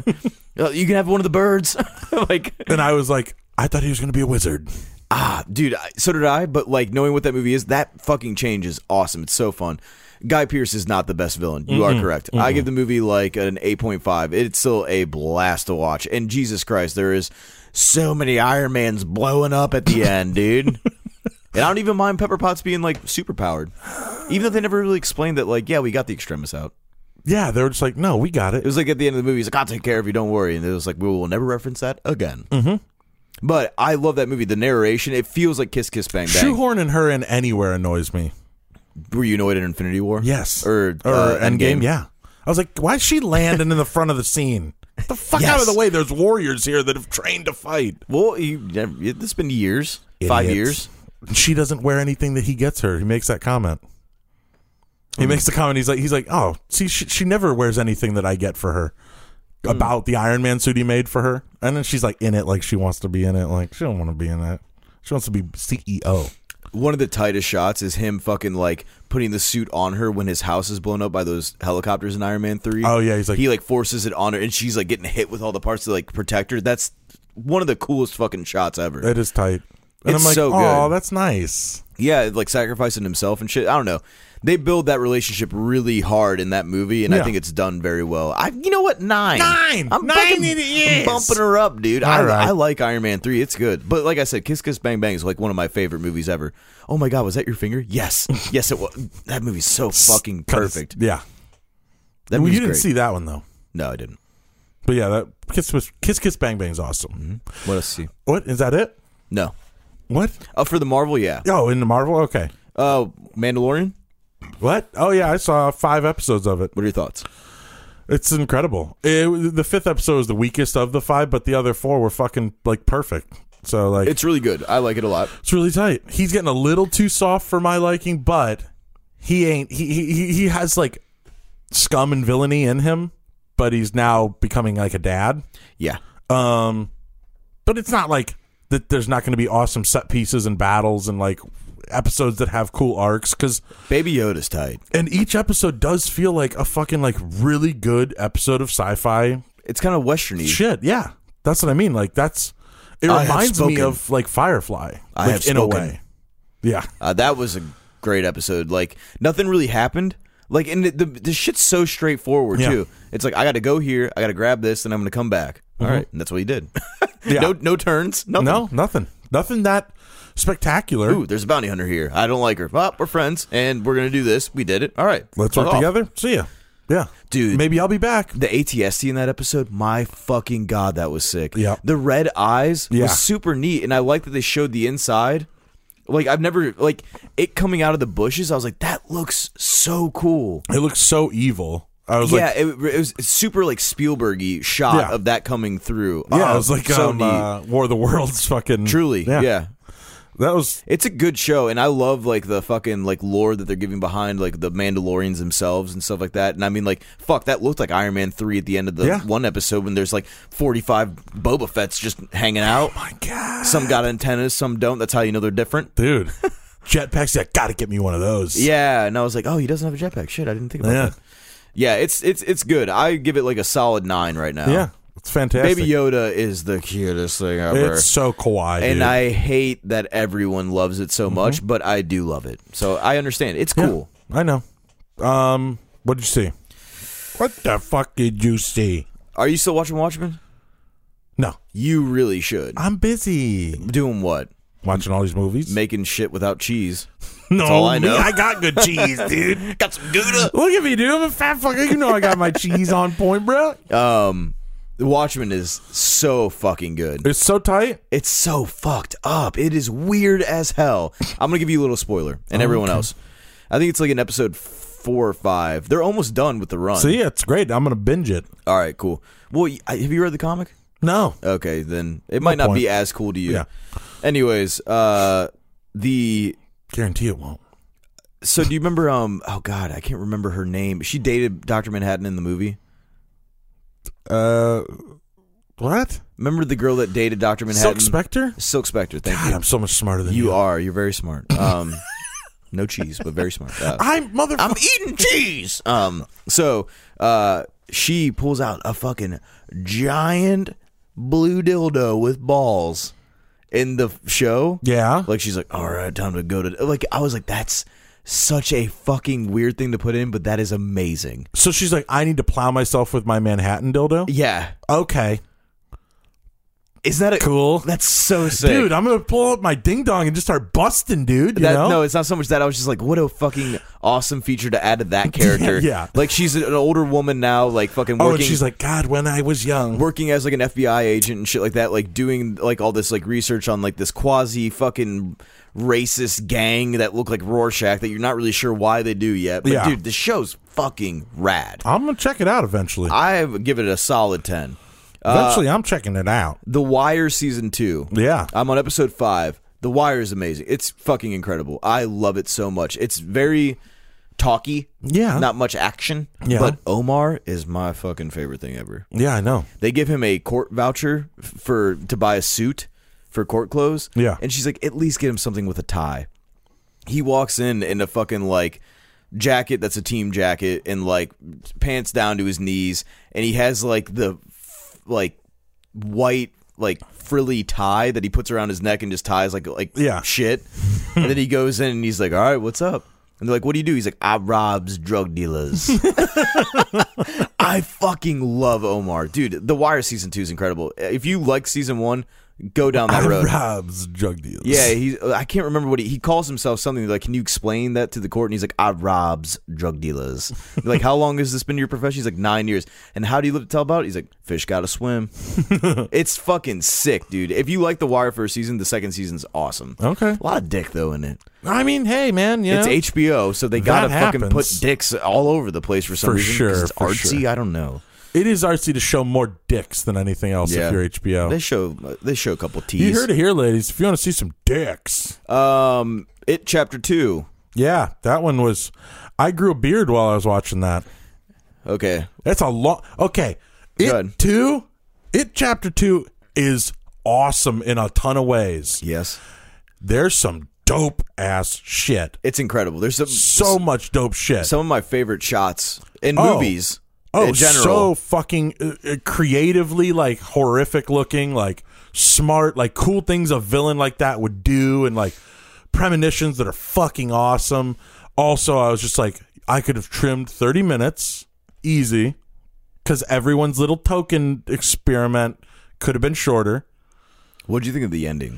Uh, you can have one of the birds. Like, And I was like, I thought he was going to be a wizard. ah, dude, I- so did I. But like knowing what that movie is, that fucking change is awesome. It's so fun. Guy Pearce is not the best villain. You Mm-mm, are correct. mm-mm. I give the movie like an eight point five. It's still a blast to watch. And Jesus Christ, there is so many Iron Mans blowing up at the end, dude. And I don't even mind Pepper Potts being like super powered, even though they never really explained that. Like, yeah, we got the Extremis out. Yeah, they were just like, no, we got It it. was like at the end of the movie, he's like, I'll take care of you, don't worry. And it was like, we will never reference that again. Mm-hmm. But I love that movie. The narration, it feels like Kiss Kiss Bang Bang. Shoehorning her in anywhere annoys me. Were you annoyed at Infinity War? Yes. Or, Or uh, Endgame, Endgame? yeah. I was like, why is she landing in the front of the scene? Get the fuck Yes. out of the way. There's warriors here that have trained to fight. Well, you, it's been years. Five Idiots. years. She doesn't wear anything that he gets her. He makes that comment. He makes the comment. He's like, he's like, oh, see, she, she never wears anything that I get for her about the Iron Man suit he made for her. And then she's like in it, like she wants to be in it. Like she don't want to be in that. She wants to be C E O. One of the tightest shots is him fucking like putting the suit on her when his house is blown up by those helicopters in Iron Man three. Oh yeah, he's like, he like forces it on her and she's like getting hit with all the parts to like protect her. That's one of the coolest fucking shots ever. that is tight. And It's I'm like, so oh, good. that's nice. Yeah, like sacrificing himself and shit. I don't know. They build that relationship really hard in that movie, and Yeah. I think it's done very well. I, you know what? Nine, Nine! I'm Nine fucking it is! bumping her up, dude. All I, right. I like Iron Man three. It's good, but like I said, Kiss Kiss Bang Bang is like one of my favorite movies ever. Oh my god, was that your finger? Yes, yes, it was. That movie's so fucking 'Cause- perfect. Yeah. That Well, movie's you didn't great. see that one though. No, I didn't. But yeah, that Kiss Kiss Kiss, Kiss Bang Bang is awesome. What else? See? What is that? It? No. What? Oh, for the Marvel, yeah. Oh, in the Marvel? Okay. Uh, Mandalorian. What? Oh yeah, I saw five episodes of it. What are your thoughts? It's incredible. It, the fifth episode is the weakest of the five, but the other four were fucking like perfect. So like, It's really good. I like it a lot. it's really tight. He's getting a little too soft for my liking, but he ain't. He he he has like scum and villainy in him, but he's now becoming like a dad. Yeah. Um, but it's not like that. There's not going to be awesome set pieces and battles and like episodes that have cool arcs because Baby Yoda's tight. And each episode does feel like a fucking like really good episode of sci-fi. It's kind of westerny Shit, yeah. That's what I mean. Like that's it I have reminds me spoken. of like Firefly. I like, have in a spoken. way. Yeah. Uh, that was a great episode. Like nothing really happened. Like and the, the, the shit's so straightforward Yeah. too. It's like I got to go here, I got to grab this, and I'm going to come back. All right, and that's what he did. Yeah. No, no turns. Nothing. No, nothing. Nothing that spectacular. Ooh, there's a bounty hunter here. I don't like her. Well, we're friends, and we're gonna do this. We did it. All right, Let's fuck work off. together. See ya. Yeah. Dude. Maybe I'll be back. The A T S T in that episode, my fucking god, that was sick. Yeah. The red eyes Yeah. was super neat, and I like that they showed the inside. Like I've never like it coming out of the bushes. I was like, that looks so cool. It looks so evil. I was yeah, like, it, it was super like Spielberg-y shot Yeah. of that coming through. yeah, Oh, it was like so um, neat. uh, War of the Worlds fucking. Truly, yeah. That was, It's a good show, and I love like the fucking like lore that they're giving behind like the Mandalorians themselves and stuff like that. And I mean, like, fuck, that looked like Iron Man three at the end of the Yeah. one episode when there's like forty-five Boba Fett's just hanging out. oh my God. Some got antennas, some don't. That's how you know they're different. Dude. Jetpacks, yeah, gotta get me one of those. Yeah, and I was like, oh, he doesn't have a jetpack. Shit, I didn't think about Yeah. that. Yeah, it's it's it's good. I give it like a solid nine right now. Yeah. It's fantastic. Baby Yoda is the cutest thing ever. It's so kawaii. and dude. I hate that everyone loves it so much, but I do love it. So I understand. It's Yeah, cool. I know. Um, what did you see? What the fuck did you see? Are you still watching Watchmen? No. You really should. I'm busy. Doing what? Watching all these movies. Making shit without cheese. no, all I me, know. I got good cheese, dude. Got some Gouda. Look at me, dude. I'm a fat fucker. You know I got my cheese on point, bro. Um, The Watchmen is so fucking good. It's so tight. It's so fucked up. It is weird as hell. I'm gonna give you a little spoiler, and everyone Okay. else. I think it's like in episode four or five. They're almost done with the run. See, it's great. I'm gonna binge it. All right, cool. Well, y- have you read the comic? No. Okay, then it might not point. be as cool to you. Yeah. Anyways, uh, the Guarantee it won't. so do you remember? Um, oh god, I can't remember her name. She dated Doctor Manhattan in the movie. Uh, what? Remember the girl that dated Doctor Manhattan? Silk Spectre? Silk Spectre. Thank God, you. I'm so much smarter than you. You are. You're very smart. Um, no cheese, but very smart. Uh, I'm mother. I'm eating cheese. Um, so uh, she pulls out a fucking giant blue dildo with balls in the show. Yeah. Like she's like, all right, time to go to. Like I was like, that's such a fucking weird thing to put in, but that is amazing. So she's like, I need to plow myself with my Manhattan dildo. Yeah, Okay. isn't that a, Cool. That's so sick, Dude, I'm gonna pull up my ding dong and just start busting, dude. You That, know? no, it's not so much that. I was just like, what a fucking awesome feature to add to that character. Yeah. Like she's an older woman now, like fucking oh, working. and she's like, God, when I was young. working as like an F B I agent and shit like that, like doing like all this like research on like this quasi fucking racist gang that look like Rorschach that you're not really sure why they do yet. But Yeah. dude, the show's fucking rad. I'm gonna check it out eventually. I give it a solid ten. Uh, eventually, I'm checking it out. The Wire season two. Yeah. I'm on episode five. The Wire is amazing. It's fucking incredible. I love it so much. It's very talky. Yeah. Not much action. Yeah. But Omar is my fucking favorite thing ever. Yeah, I know. They give him a court voucher f- for to buy a suit for court clothes. Yeah. And she's like, at least get him something with a tie. He walks in in a fucking like jacket that's a team jacket and like pants down to his knees, and he has like the f- like white like frilly tie that he puts around his neck and just ties like like Yeah. shit. And then he goes in and he's like, all right, what's up? And they're like, what do you do? He's like, I robs drug dealers. I fucking love Omar. Dude, The Wire season two is incredible. If you like season one, go down that I road. robs drug deals. Yeah, he's. I can't remember what he, he calls himself. Something like, can you explain that to the court? And he's like, I robs drug dealers. You're like, how long has this been your profession? He's like, nine years. And how do you live to tell about it? He's like, fish gotta swim. It's fucking sick, dude. If you like The Wire first season, the second season's awesome. Okay. A lot of dick though in it. I mean, hey, man, you It's know, H B O, so they gotta That fucking put happens. dicks all over the place for some For reason. 'cause sure, it's for artsy. sure. I don't know. it is artsy to show more dicks than anything else Yeah. if you're H B O. They show they show a couple You teas. heard it here, ladies. If you want to see some dicks. Um, It chapter two. Yeah, that one was. I grew a beard while I was watching that. Okay, That's a long. Okay, it Good. two. It chapter two is awesome in a ton of ways. yes. There's some dope ass shit. It's incredible. There's some, So much dope shit. some of my favorite shots in Oh. movies. Oh, in general. so fucking uh, uh, creatively, like horrific looking, like smart, like cool things a villain like that would do, and like premonitions that are fucking awesome. Also, I was just like, I could have trimmed thirty minutes easy because everyone's little token experiment could have been shorter. What did you think of the ending?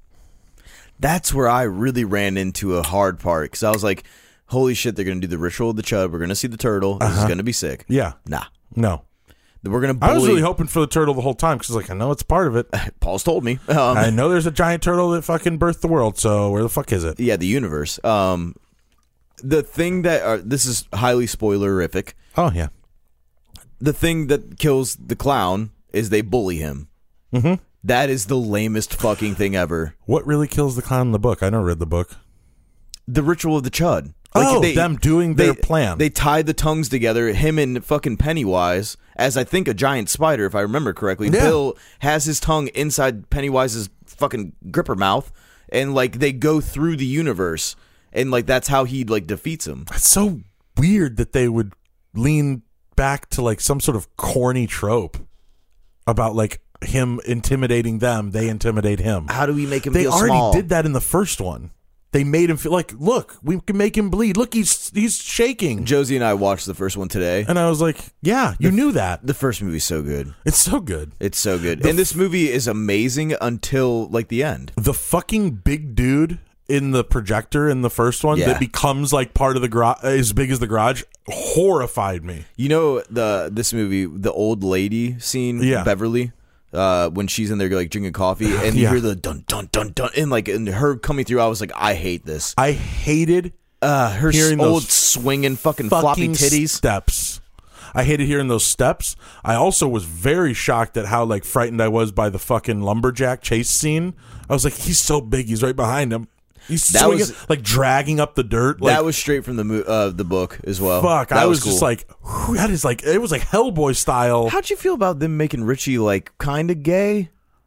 That's where I really ran into a hard part because I was like, holy shit, they're going to do the ritual of the chud. We're going to see the turtle. This Uh-huh. is going to be sick. Yeah. Nah. No. We're going to bully. I was really hoping for the turtle the whole time because like I know it's part of it. Paul's told me. Um, I know there's a giant turtle that fucking birthed the world. So where the fuck is it? yeah, the universe. Um, the thing that, uh, this is highly spoilerific. Oh yeah. The thing that kills the clown is they bully him. Mm-hmm. That is the lamest fucking thing ever. What really kills the clown in the book? I never read the book. The ritual of the chud. Oh, them doing their plan. They tied the tongues together, him and fucking Pennywise, as I think a giant spider, if I remember correctly. Yeah. Bill has his tongue inside Pennywise's fucking gripper mouth, and like they go through the universe, and like that's how he like defeats him. It's so weird that they would lean back to like some sort of corny trope about like him intimidating them. They intimidate him. How do we make him They feel already small? did that in the first one. They made him feel like, look, we can make him bleed. Look, he's he's shaking. Josie and I watched the first one today. And I was like, yeah, you knew that. The first movie's so good. It's so good. It's so good. The And this movie is amazing until like the end. The fucking big dude in the projector in the first one Yeah. that becomes like part of the garage, as big as the garage, horrified me. You know the this movie, the old lady scene, Yeah. Beverly, uh, when she's in there like drinking coffee, and you Yeah. hear the dun dun dun dun, and like and her coming through. I was like, I hate this. I hated Uh, her s- Hearing old those swinging fucking, floppy fucking titties. steps. I hated hearing those steps. I also was very shocked at how like frightened I was by the fucking lumberjack chase scene. I was like, he's so big, he's right behind him. He's That swinging, was- like dragging up the dirt. Like, that was straight from the mo- uh, the book as well. fuck. That I was, cool. just like, whew, that is like, it was like Hellboy style. How'd you feel about them making Richie like kind of gay,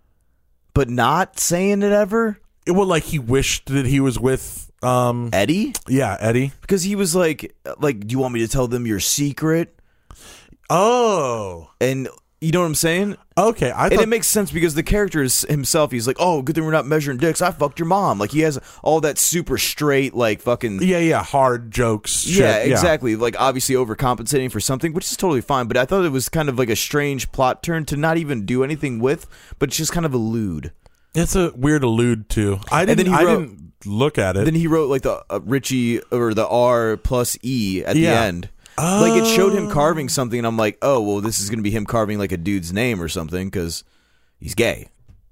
but not saying it ever? It was like he wished that he was with, um, Eddie, yeah, Eddie. because he was like, like, do you want me to tell them your secret? Oh, And you know what I'm saying? okay. I And thought it makes sense because the character is himself. He's like, oh, good thing we're not measuring dicks. I fucked your mom. Like he has all that super straight, like fucking. yeah, yeah, hard jokes. Yeah, shit. exactly. Like obviously overcompensating for something, which is totally fine. But I thought it was kind of like a strange plot turn to not even do anything with, but just kind of allude. It's a weird allude to. I And then didn't. he I wrote- didn't look at it. Then he wrote like the uh, Richie or the R plus E at Yeah. the end. Like it showed him carving something, and I'm like, oh, well, this is going to be him carving like a dude's name or something because he's gay.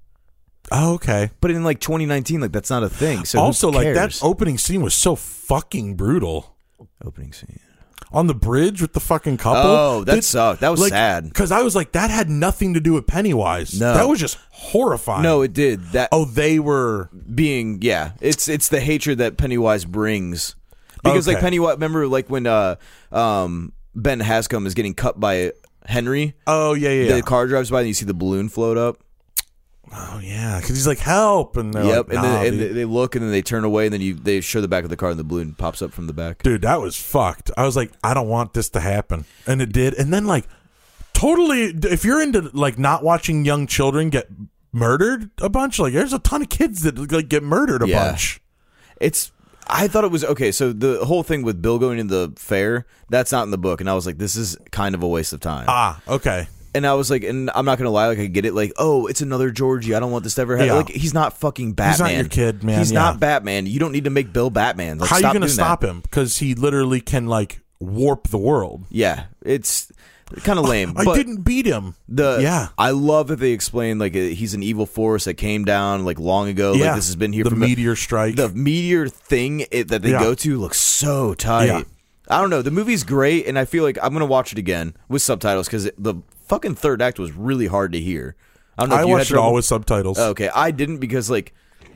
Oh, okay. But in like twenty nineteen, like that's not a thing. So who Also, like that cares? opening scene was so fucking brutal. opening scene. On the bridge with the fucking couple. Oh, that Did- sucked. That was like, sad. Because I was like, that had nothing to do with Pennywise. No. That was just horrifying. No, it did. That Oh, they were. being yeah, it's it's the hatred that Pennywise brings. Because like Okay. Pennywise, remember like when uh um Ben Hascom is getting cut by Henry, Oh, yeah, yeah. the yeah. car drives by and you see the balloon float up. Oh, yeah. Because he's like, help. And they're Yep, like, and nah, then and dude. they they look and then they turn away and then you they show the back of the car and the balloon pops up from the back. Dude, that was fucked. I was like, I don't want this to happen. And it did. And then, like, totally, if you're into, like, not watching young children get murdered a bunch, like, there's a ton of kids that, like, get murdered a Yeah. bunch. It's I thought it was okay. So the whole thing with Bill going to the fair, that's not in the book, and I was like, this is kind of a waste of time. Ah, okay. And I was like, and I'm not gonna lie, like I get it, like, oh, it's another Georgie. I don't want this to ever happen. Yeah. Like he's not fucking Batman. He's not your kid, man. He's Yeah. not Batman. You don't need to make Bill Batman. Like, How are you stop going to doing stop that. him? Because he literally can, like, warp the world. Yeah, it's kind of lame. I but didn't beat him. The Yeah. I love that they explain like uh, he's an evil force that came down like long ago. Yeah. Like this has been here The for meteor strike. The meteor thing it, that they Yeah. go to looks so tight. Yeah. I don't know. The movie's great, and I feel like I'm gonna watch it again with subtitles because the fucking third act was really hard to hear. I don't know. I if you had watched it trouble- all with subtitles. Oh, okay, I didn't because like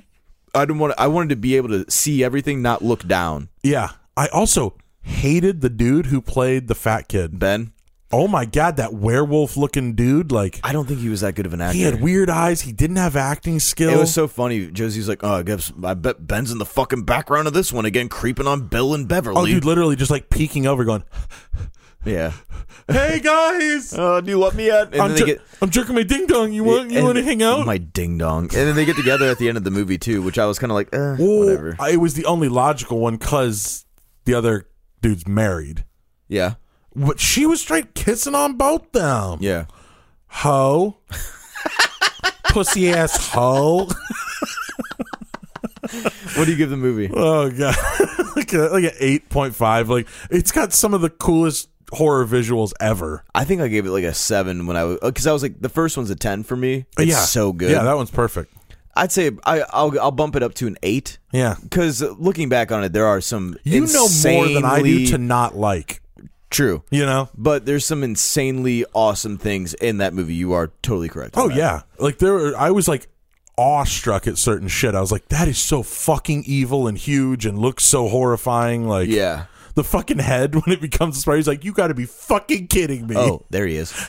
I didn't want. I wanted to be able to see everything, not look down. Yeah. I also hated the dude who played the fat kid. Ben. Oh my god, that werewolf looking dude! Like, I don't think he was that good of an actor. he had weird eyes. He didn't have acting skill. It was so funny. Josie's like, "Oh, I guess I bet Ben's in the fucking background of this one again, creeping on Bill and Beverly." Oh, dude, literally just like peeking over, going, yeah. "Hey guys, Uh, do you want me yet? And I'm, then they jer- get I'm jerking my ding dong. You want you and- want to hang out?" My ding dong. And then they get together at the end of the movie too, which I was kind of like, eh, Well, whatever. I- It was the only logical one because the other dude's married. Yeah, But she was straight kissing on both them. yeah. Ho. Pussy ass ho. What do you give the movie? Oh god. like a, like an eight point five. Like, it's got some of the coolest horror visuals ever. I think I gave it like a seven when I was because I was like the first one's a ten for me. It's yeah. so good. Yeah, that one's perfect. I'd say I, I'll I'll bump it up to an eight Yeah. because looking back on it, there are some You know more than I do insanely- to not like. true. You know? But there's some insanely awesome things in that movie. You are totally correct. on Oh that. yeah. Like there were, I was like awestruck at certain shit. I was like, that is so fucking evil and huge and looks so horrifying. Like, Yeah. the fucking head when it becomes a spider, he's like, you got to be fucking kidding me. Oh, there he is.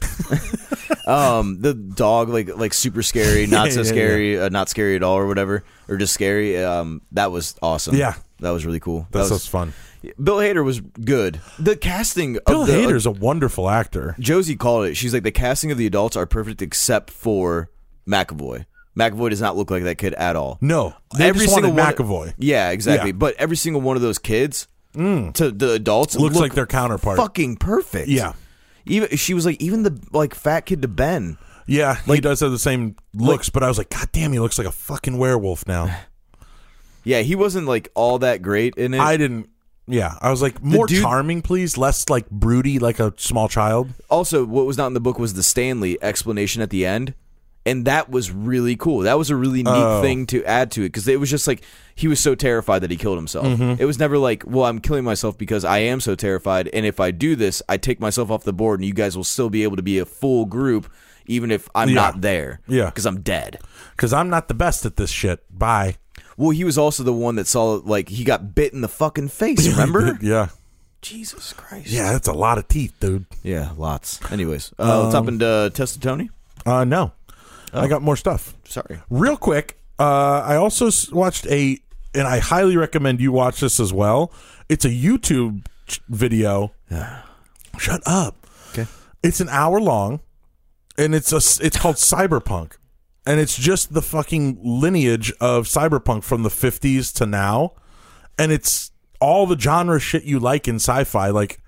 um, the dog, like like super scary, not Yeah, so yeah, scary, Uh, not scary at all, or whatever, or just scary. Um, that was awesome. Yeah. that was really cool. That's that was, so fun. Bill Hader was good. The casting Bill of the Hader's a wonderful actor. Josie called it. She's like, the casting of the adults are perfect except for McAvoy. McAvoy does not look like that kid at all. No, they Every just wanted single one- McAvoy. Yeah, exactly. Yeah. But every single one of those kids to the adults Looks look like their counterpart. fucking perfect. Yeah. Even she was like, even the like fat kid to Ben. Yeah, he Like- does have the same looks, but I was like, God damn, he looks like a fucking werewolf now. Yeah, he wasn't like all that great in it. I didn't. Yeah, I was like, more dude- charming, please. Less like broody, like a small child. Also, what was not in the book was the Stanley explanation at the end, and that was really cool. That was a really neat Oh. thing to add to it because it was just like he was so terrified that he killed himself. Mm-hmm. It was never like, well, I'm killing myself because I am so terrified, and if I do this, I take myself off the board, and you guys will still be able to be a full group, even if I'm Yeah. not there. Yeah. because I'm dead. Because I'm not the best at this shit. Bye. Well, he was also the one that saw like he got bit in the fucking face. Remember? Yeah. Jesus Christ. Yeah, that's a lot of teeth, dude. Yeah, lots. Anyways, uh, let's hop into uh, Test of Tony. Uh, no. I got more stuff. Sorry. Real quick, uh, I also s- watched a, and I highly recommend you watch this as well. It's a YouTube ch- video. Shut up. Okay. It's an hour long, and it's a s- it's called Cyberpunk, and it's just the fucking lineage of cyberpunk from the fifties to now, and it's all the genre shit you like in sci-fi, like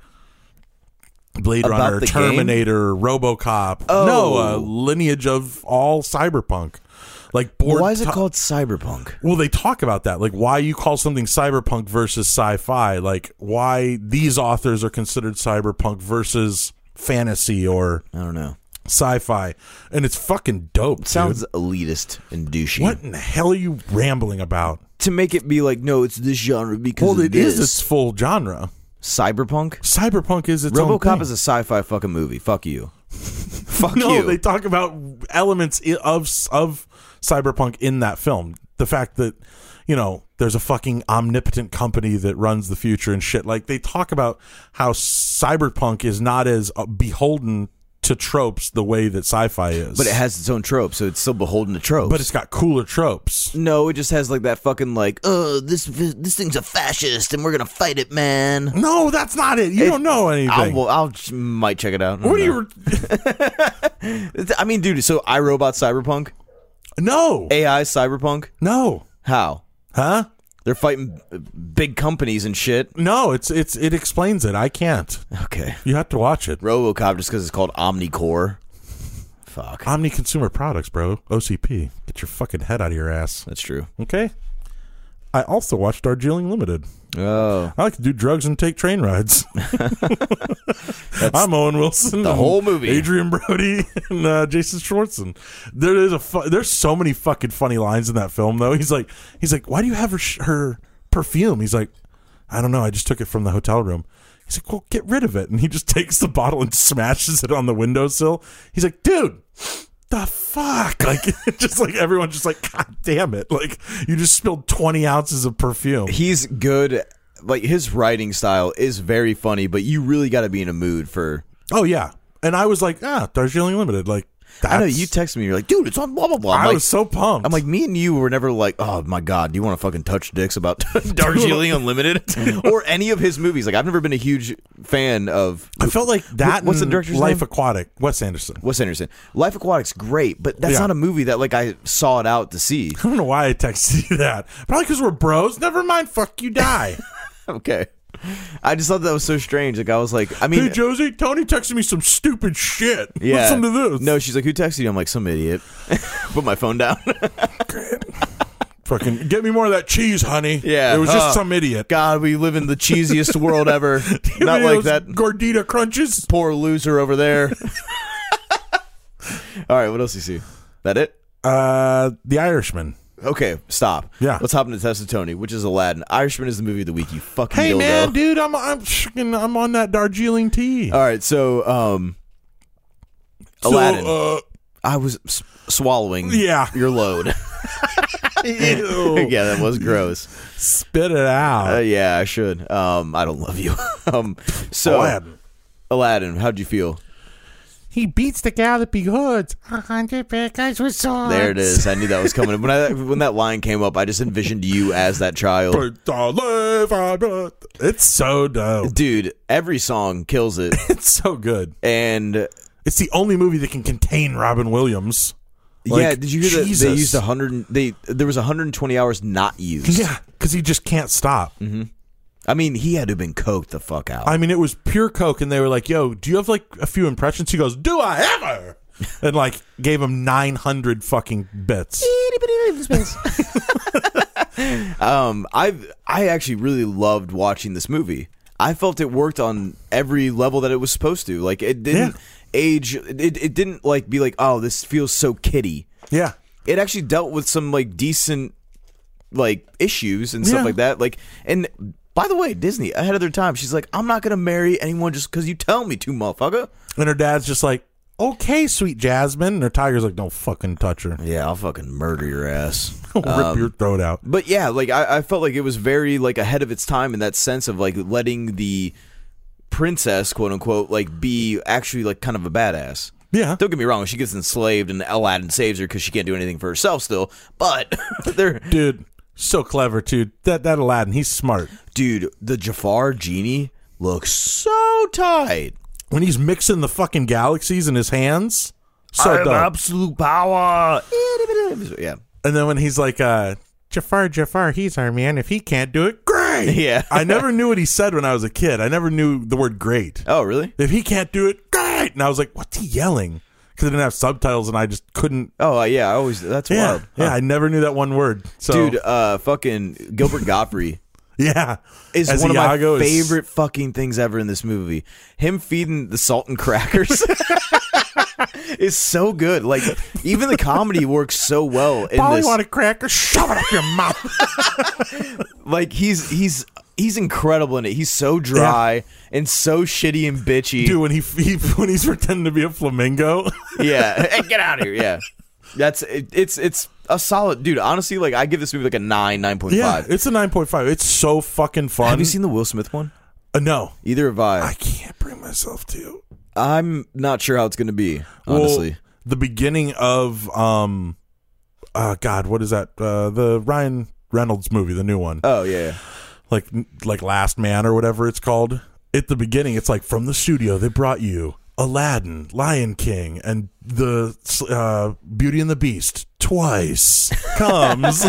Blade About Runner, the game? Terminator, RoboCop. Oh. No, a lineage of all cyberpunk. Like board Why is it to- called Cyberpunk? Well, they talk about that, like why you call something cyberpunk versus sci-fi, like why these authors are considered cyberpunk versus fantasy or I don't know. sci-fi, and it's fucking dope. Sounds dude. elitist and douchey. What in the hell are you rambling about? To make it be like, no, it's this genre because Well, of it is this. its full genre. Cyberpunk? Cyberpunk is its own RoboCop thing. is a sci-fi fucking movie. Fuck you. Fuck no, you. they talk about elements i- of of cyberpunk in that film. The fact that, you know, there's a fucking omnipotent company that runs the future and shit. Like, they talk about how cyberpunk is not as uh, beholden to tropes the way that sci-fi is. But it has its own tropes, so it's still beholden to tropes. But it's got cooler tropes. no, it just has like that fucking like, oh, this this thing's a fascist and we're gonna fight it, man. No, that's not it. You It- don't know anything. I'll, well, I'll might check it out. I don't what are know. you? I mean, dude. So iRobot Cyberpunk, No, A I Cyberpunk. no, How? huh? They're fighting uh, big companies and shit. No, it's it's it explains it. I can't. Okay. You have to watch it. RoboCop just because it's called OmniCore. Fuck. Omni Consumer Products, bro. O C P. Get your fucking head out of your ass. That's true. Okay. I also watched Darjeeling Limited. Oh, I like to do drugs and take train rides. I'm Owen Wilson. the and whole movie. Adrian Brody and uh, Jason Schwartzman. There is a fu- there's so many fucking funny lines in that film though. He's like he's like, why do you have her sh- her perfume? He's like, I don't know. I just took it from the hotel room. He's like, well, get rid of it. And he just takes the bottle and smashes it on the windowsill. He's like, dude, the fuck? Like, just like everyone's just like, God damn it. Like, you just spilled twenty ounces of perfume. he's good. Like his writing style is very funny, but you really got to be in a mood for. Oh, yeah. and I was like, ah, Darjeeling Limited. Like, that's, I know you texted me. You're like, dude, it's on blah blah blah. I'm I like, was so pumped. I'm like, me and you were never like, oh my god, do you want to fucking touch dicks about Darjeeling Unlimited or any of his movies? Like, I've never been a huge fan of. I felt like that. What's the and director's Life name? Aquatic, Wes Anderson. Wes Anderson. Life Aquatic's great, but that's Yeah. not a movie that like I sought out to see. I don't know why I texted you that. Probably because we're bros. Never mind. Fuck you, die. Okay. I just thought that was so strange. Like I was like, I mean, Hey Josie, Tony texted me some stupid shit. yeah. Listen to this. No, she's like, who texted you? I'm like, some idiot. Put my phone down. Fucking get me more of that cheese, honey. Yeah. It was just Uh, some idiot. God, we live in the cheesiest world ever. Give Not me like those that Gordita crunches. poor loser over there. All right, what else do you see? That it? Uh, The Irishman. Okay, stop. Yeah. Let's hop into Test of Tony, which is Aladdin. Irishman is the movie of the week. You fucking Hey dildo. man, dude, I'm I'm fucking- I'm on that Darjeeling tea. All right, so um, So, Aladdin. uh, I was s- swallowing. Yeah. your load. ew. Yeah, that was gross. Spit it out. Uh, yeah, I should. Um, I don't love you. um, so Aladdin. Aladdin, how'd you feel? He beats the Galloping Hoods. A hundred bad guys with swords. There it is. I knew that was coming. When I when that line came up, I just envisioned you as that child. It's so dope. Dude, every song kills it, It's so good. and It's the only movie that can contain Robin Williams. Like, yeah, did you hear that Jesus. they used a hundred? They there was one hundred twenty hours not used. Yeah, because he just can't stop. I mean, he had to have been coked the fuck out. I mean, it was pure coke, and they were like, "Yo, do you have like a few impressions?" He goes, "Do I ever?" And like gave him nine hundred fucking bits. um, I I actually really loved watching this movie. I felt it worked on every level that it was supposed to. Like it didn't Yeah. age. It it didn't like be like, oh, this feels so kiddie. Yeah, It actually dealt with some like decent like issues and stuff Yeah. like that. Like, and by the way, Disney ahead of their time. She's like, I'm not gonna marry anyone just because you tell me to, motherfucker. and her dad's just like, "Okay, sweet Jasmine," and her tiger's like, "Don't fucking touch her. Yeah, I'll fucking murder your ass. Rip your throat out." But yeah, like I, I felt like it was very like ahead of its time in that sense of like letting the princess, quote unquote, like be actually like kind of a badass. Yeah, Don't get me wrong, she gets enslaved and Aladdin saves her because she can't do anything for herself still. But they're dude, so clever too. That that Aladdin, he's smart. dude, the Jafar genie looks so tight. When he's mixing the fucking galaxies in his hands, so I have dope. absolute power. Yeah. And then when he's like, uh, Jafar, Jafar, he's our man. If he can't do it, great. Yeah. I never knew what he said when I was a kid. I never knew the word great. Oh, really? If he can't do it, great. And I was like, what's he yelling? Because I didn't have subtitles and I just couldn't. Oh, uh, yeah. I always. That's Yeah. wild. Yeah. Huh. I never knew that one word. So, Dude, uh, fucking Gilbert Gottfried. yeah. Is As one of my Iago is- favorite fucking things ever in this movie. Him feeding the salt and crackers is so good. Like, even the comedy works so well in Polly this. want a cracker? Shove it up your mouth. Like, he's he's he's incredible in it. He's so dry and so shitty and bitchy. Dude, when he, he when he's pretending to be a flamingo. Yeah, hey, get out of here. Yeah, that's it, it's it's a solid dude. Honestly, like I give this movie like a nine, nine point Yeah, five. it's a nine point five. It's so fucking fun. Have you seen the Will Smith one? Uh, no. Either have I. I can't bring myself to. I'm not sure how it's going to be. Honestly, Well, the beginning of um, uh, God, what is that? Uh, the Ryan Reynolds movie, the new one, oh yeah. like like Last Man or whatever it's called. At the beginning, it's like from the studio they brought you Aladdin, Lion King, and the uh, Beauty and the Beast twice comes.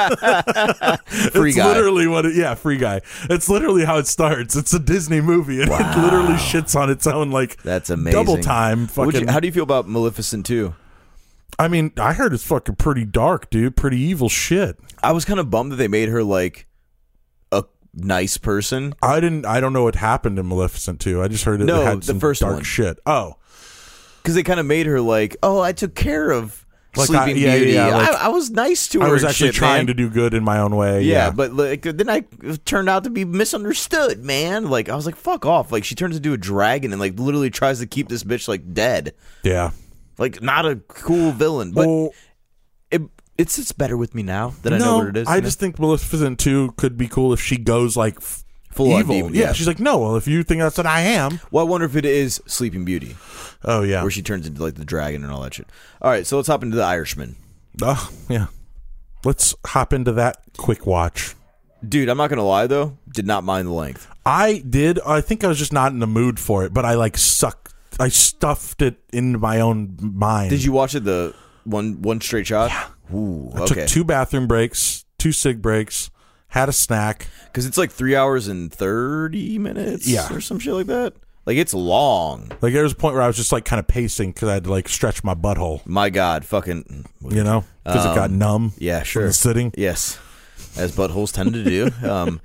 Free It's guy. literally what it, yeah, Free Guy. It's literally how it starts. It's a Disney movie and it literally shits on its own like That's amazing. double time What'd fucking you- how do you feel about Maleficent two? I mean, I heard it's fucking pretty dark, dude. Pretty evil shit. I was kind of bummed that they made her like a nice person. I didn't I don't know what happened in Maleficent two. I just heard it, No, it had the some first dark one. shit. Oh. Because they kind of made her like, oh, I took care of Like Sleeping I- yeah, Beauty. yeah, like- I, I was nice to her. I was and actually shit, trying man. to do good in my own way. Yeah, Yeah. but like then I it turned out to be misunderstood, man. Like I was like, fuck off. Like she turns into a dragon and like literally tries to keep this bitch like dead. yeah. Like not a cool villain, but Well, it it sits better with me now that I no, know what it is. I you know? just think Maleficent two could be cool if she goes like f- Full evil. demon, yeah. yeah. She's like, no, well, if you think that's what I am. Well, I wonder if it is Sleeping Beauty, Oh, yeah. where she turns into like the dragon and all that shit. All right, so let's hop into The Irishman. Oh, yeah. Let's hop into that quick watch. Dude, I'm not going to lie, though. Did not mind the length. I did. I think I was just not in the mood for it, but I like sucked. I stuffed it into my own mind. Did you watch it the one one straight shot? Yeah. Ooh, I okay. took two bathroom breaks, two cig breaks, had a snack. Because it's like three hours and thirty minutes Yeah. or some shit like that. Like, it's long. Like, there was a point where I was just like kind of pacing because I had to like stretch my butthole, My God, fucking... you know, because it got numb. Yeah, from sure. the sitting. Yes, as buttholes tend to do. Um,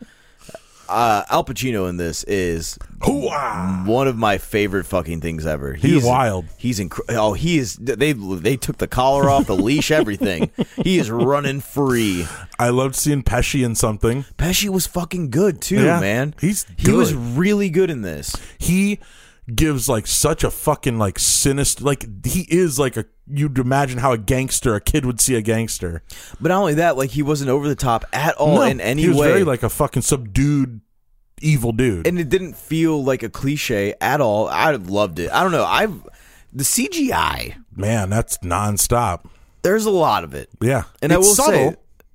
uh, Al Pacino in this is Hoo-ah! one of my favorite fucking things ever. He's wild. He's inc- Oh, he is. They they took the collar off, the leash, everything. He is running free. I loved seeing Pesci in something. Pesci was fucking good too, Yeah, man. he's he was good. really good in this. He gives like such a fucking like sinister, like he is like a, you'd imagine how a gangster, a kid would see a gangster. But not only that, like he wasn't over the top at all No, in any he was way. very like a fucking subdued evil dude. And it didn't feel like a cliche at all. I loved it. I don't know. I've the C G I. Man, that's nonstop. There's a lot of it. Yeah, And it's I will subtle, say,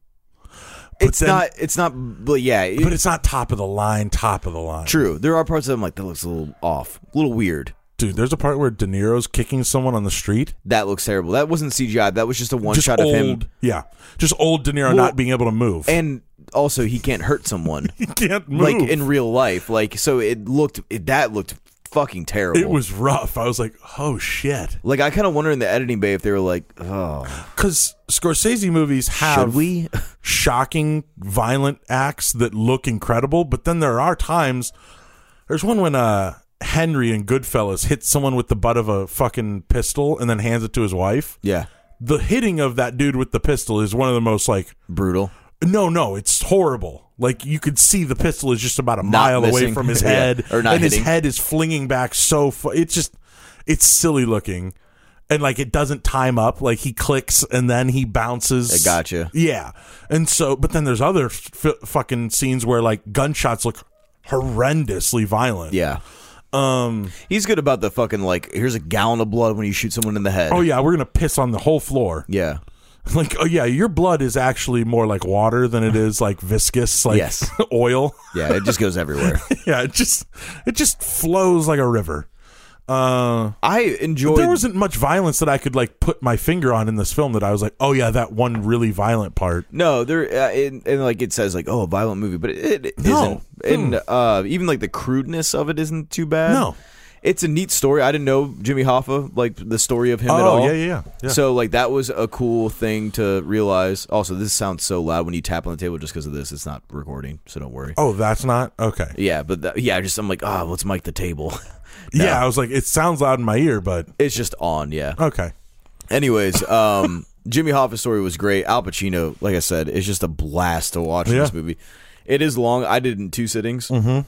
it's then- not. It's not. But yeah, it- but it's not top of the line. Top of the line. true. There are parts of them like that looks a little off, a little weird. Dude, there's a part where De Niro's kicking someone on the street. That looks terrible. That wasn't C G I. That was just a one Just shot old, of him. yeah, just old De Niro Well, not being able to move. And also, he can't hurt someone he can't move. like in real life. Like so, it looked. It, that looked fucking terrible. It was rough. I was like, oh shit. like I kind of wonder in the editing bay if they were like, oh, Because Scorsese movies have should we? shocking, violent acts that look incredible, but then there are times. There's one when uh, Henry in Goodfellas hits someone with the butt of a fucking pistol and then hands it to his wife. Yeah, The hitting of that dude with the pistol is one of the most like. brutal. No, no, it's horrible. Like you could see the pistol is just about a Not mile away missing. from his Yeah. head, Or not and his hitting. head is flinging back so. Fu- it's just, it's silly looking, and like it doesn't time up. Like he clicks and then he bounces. I gotcha. Yeah, and so, but then there's other f- fucking scenes where like gunshots look horrendously violent. Yeah. Um. He's good about the fucking like. Here's a gallon of blood when you shoot someone in the head. Oh yeah, we're gonna piss on the whole floor. yeah. Like, oh yeah, your blood is actually more like water than it is like viscous, like Yes. oil. Yeah. It just goes everywhere. Yeah, it just it just flows like a river. Uh, I enjoyed. there wasn't much violence that I could like put my finger on in this film that I was like, oh yeah, that one really violent part. No, there uh, and, and like it says like oh a violent movie, but it, it No. isn't. And uh, even like the crudeness of it isn't too bad. No. It's a neat story. I didn't know Jimmy Hoffa, like the story of him Oh at all. yeah, yeah, yeah, yeah. So like that was a cool thing to realize. Also, this sounds so loud when you tap on the table just because of this. It's not recording, so don't worry. Oh, that's not okay. Yeah, but that, yeah, just I'm like, ah, let's mic the table. Yeah, I was like, it sounds loud in my ear, but It's just on, yeah. okay. Anyways, um, Jimmy Hoffa's story was great. Al Pacino, like I said, is just a blast to watch in Yeah. this movie. It is long. I did it in two sittings. Mm-hmm.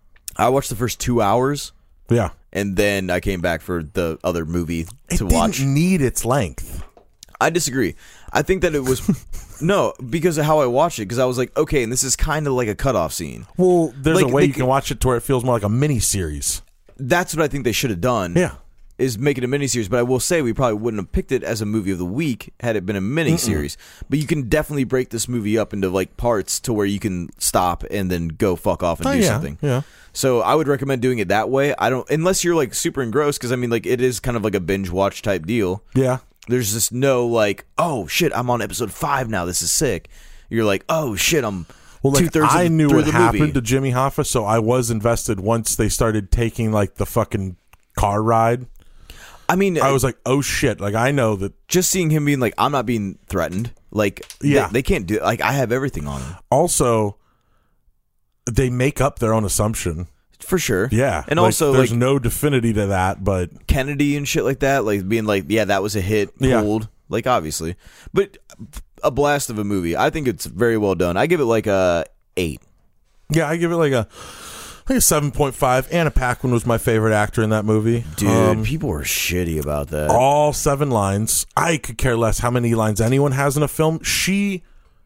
I watched the first two hours, Yeah, and then I came back for the other movie it to didn't watch. need its length. I disagree. I think that it was no because of how I watched it. Because I was like, okay, and this is kind of like a cutoff scene. Well, there's Like, a way they you can could- watch it to where it feels more like a mini series. That's what I think they should have done. Yeah. Is make it a miniseries, but I will say we probably wouldn't have picked it as a movie of the week had it been a miniseries. But you can definitely break this movie up into like parts to where you can stop and then go fuck off and Oh do yeah, something. yeah. So I would recommend doing it that way. I don't unless you're like super engrossed because I mean like it is kind of like a binge watch type deal. Yeah. There's just no like oh shit I'm on episode five now this is sick. You're like oh shit I'm Well, two like thirds I knew through what the happened movie. to Jimmy Hoffa, so I was invested once they started taking like the fucking car ride. I mean I was like, oh shit! Like I know that. just seeing him being like I'm not being threatened. Like Yeah. they, they can't do like I have everything on him Also, they make up their own assumption. for sure. Yeah, and like, also there's like no definity to that, but Kennedy and shit like that, like being like, yeah, that was a hit, Yeah. pulled, like obviously, but a blast of a movie. I think it's very well done. I give it like a eight. yeah, I give it like a like a seven point five. Anna Paquin was my favorite actor in that movie, Dude, Um, people were shitty about that. all seven lines. I could care less how many lines anyone has in a film. She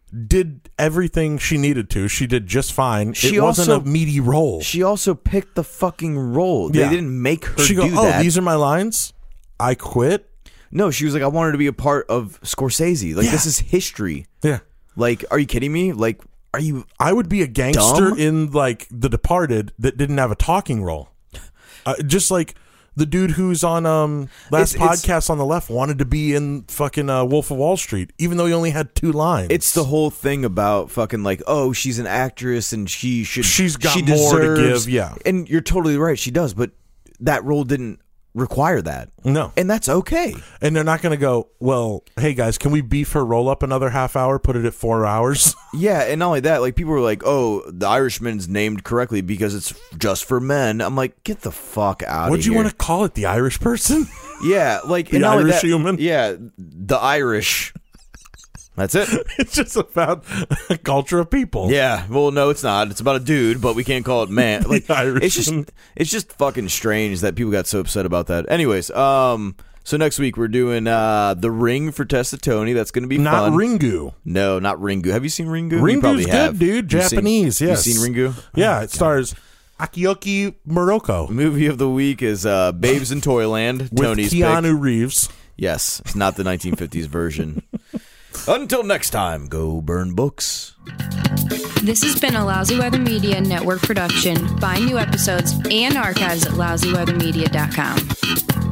did everything she needed to. She did just fine. She it wasn't also- a meaty role. She also picked the fucking role. They Yeah. didn't make her she go, do oh, that. these are my lines. I quit. No, she was like, I wanted to be a part of Scorsese. Like, Yeah. this is history. Yeah. Like, are you kidding me? Like, are you... I would be a gangster Dumb? in like The Departed that didn't have a talking role. Uh, just like the dude who's on um last It's- it's- podcast on the left wanted to be in fucking uh, Wolf of Wall Street, even though he only had two lines. It's the whole thing about fucking like, oh, she's an actress and she should... She's got she more to deserves- give, yeah. And you're totally right, she does, but that role didn't require that. no, And that's okay. and they're not going to go. Well, hey guys, can we beef her roll up another half hour? Put it at four hours. Yeah, and not only that, like, people were like, oh, the Irishman's named correctly because it's just for men. I'm like, get the fuck out of What'd you here. want to call it? The Irish person? Yeah, like... The and not only Irish that- human? Yeah, the Irish... That's it. It's just about a culture of people. Yeah, well, no, it's not. It's about a dude, but we can't call it man. Like, Irishman. it's just, it's just fucking strange that people got so upset about that. Anyways, um, so next week we're doing uh, The Ring for Tessa Tony. That's going to be Not fun. Ringu. No, not Ringu. Have you seen Ringu? You Ringu's probably good, have. dude. You've seen- Japanese, yes. You've seen Ringu? Yeah, it stars Akioki Muroko Movie of the week is uh, Babes in Toyland. with Tony's Keanu pick. Reeves. Yes, it's not the nineteen fifties version. Until next time, go burn books. This has been a Lousy Weather Media Network production. Find new episodes and archives at lousy weather media dot com.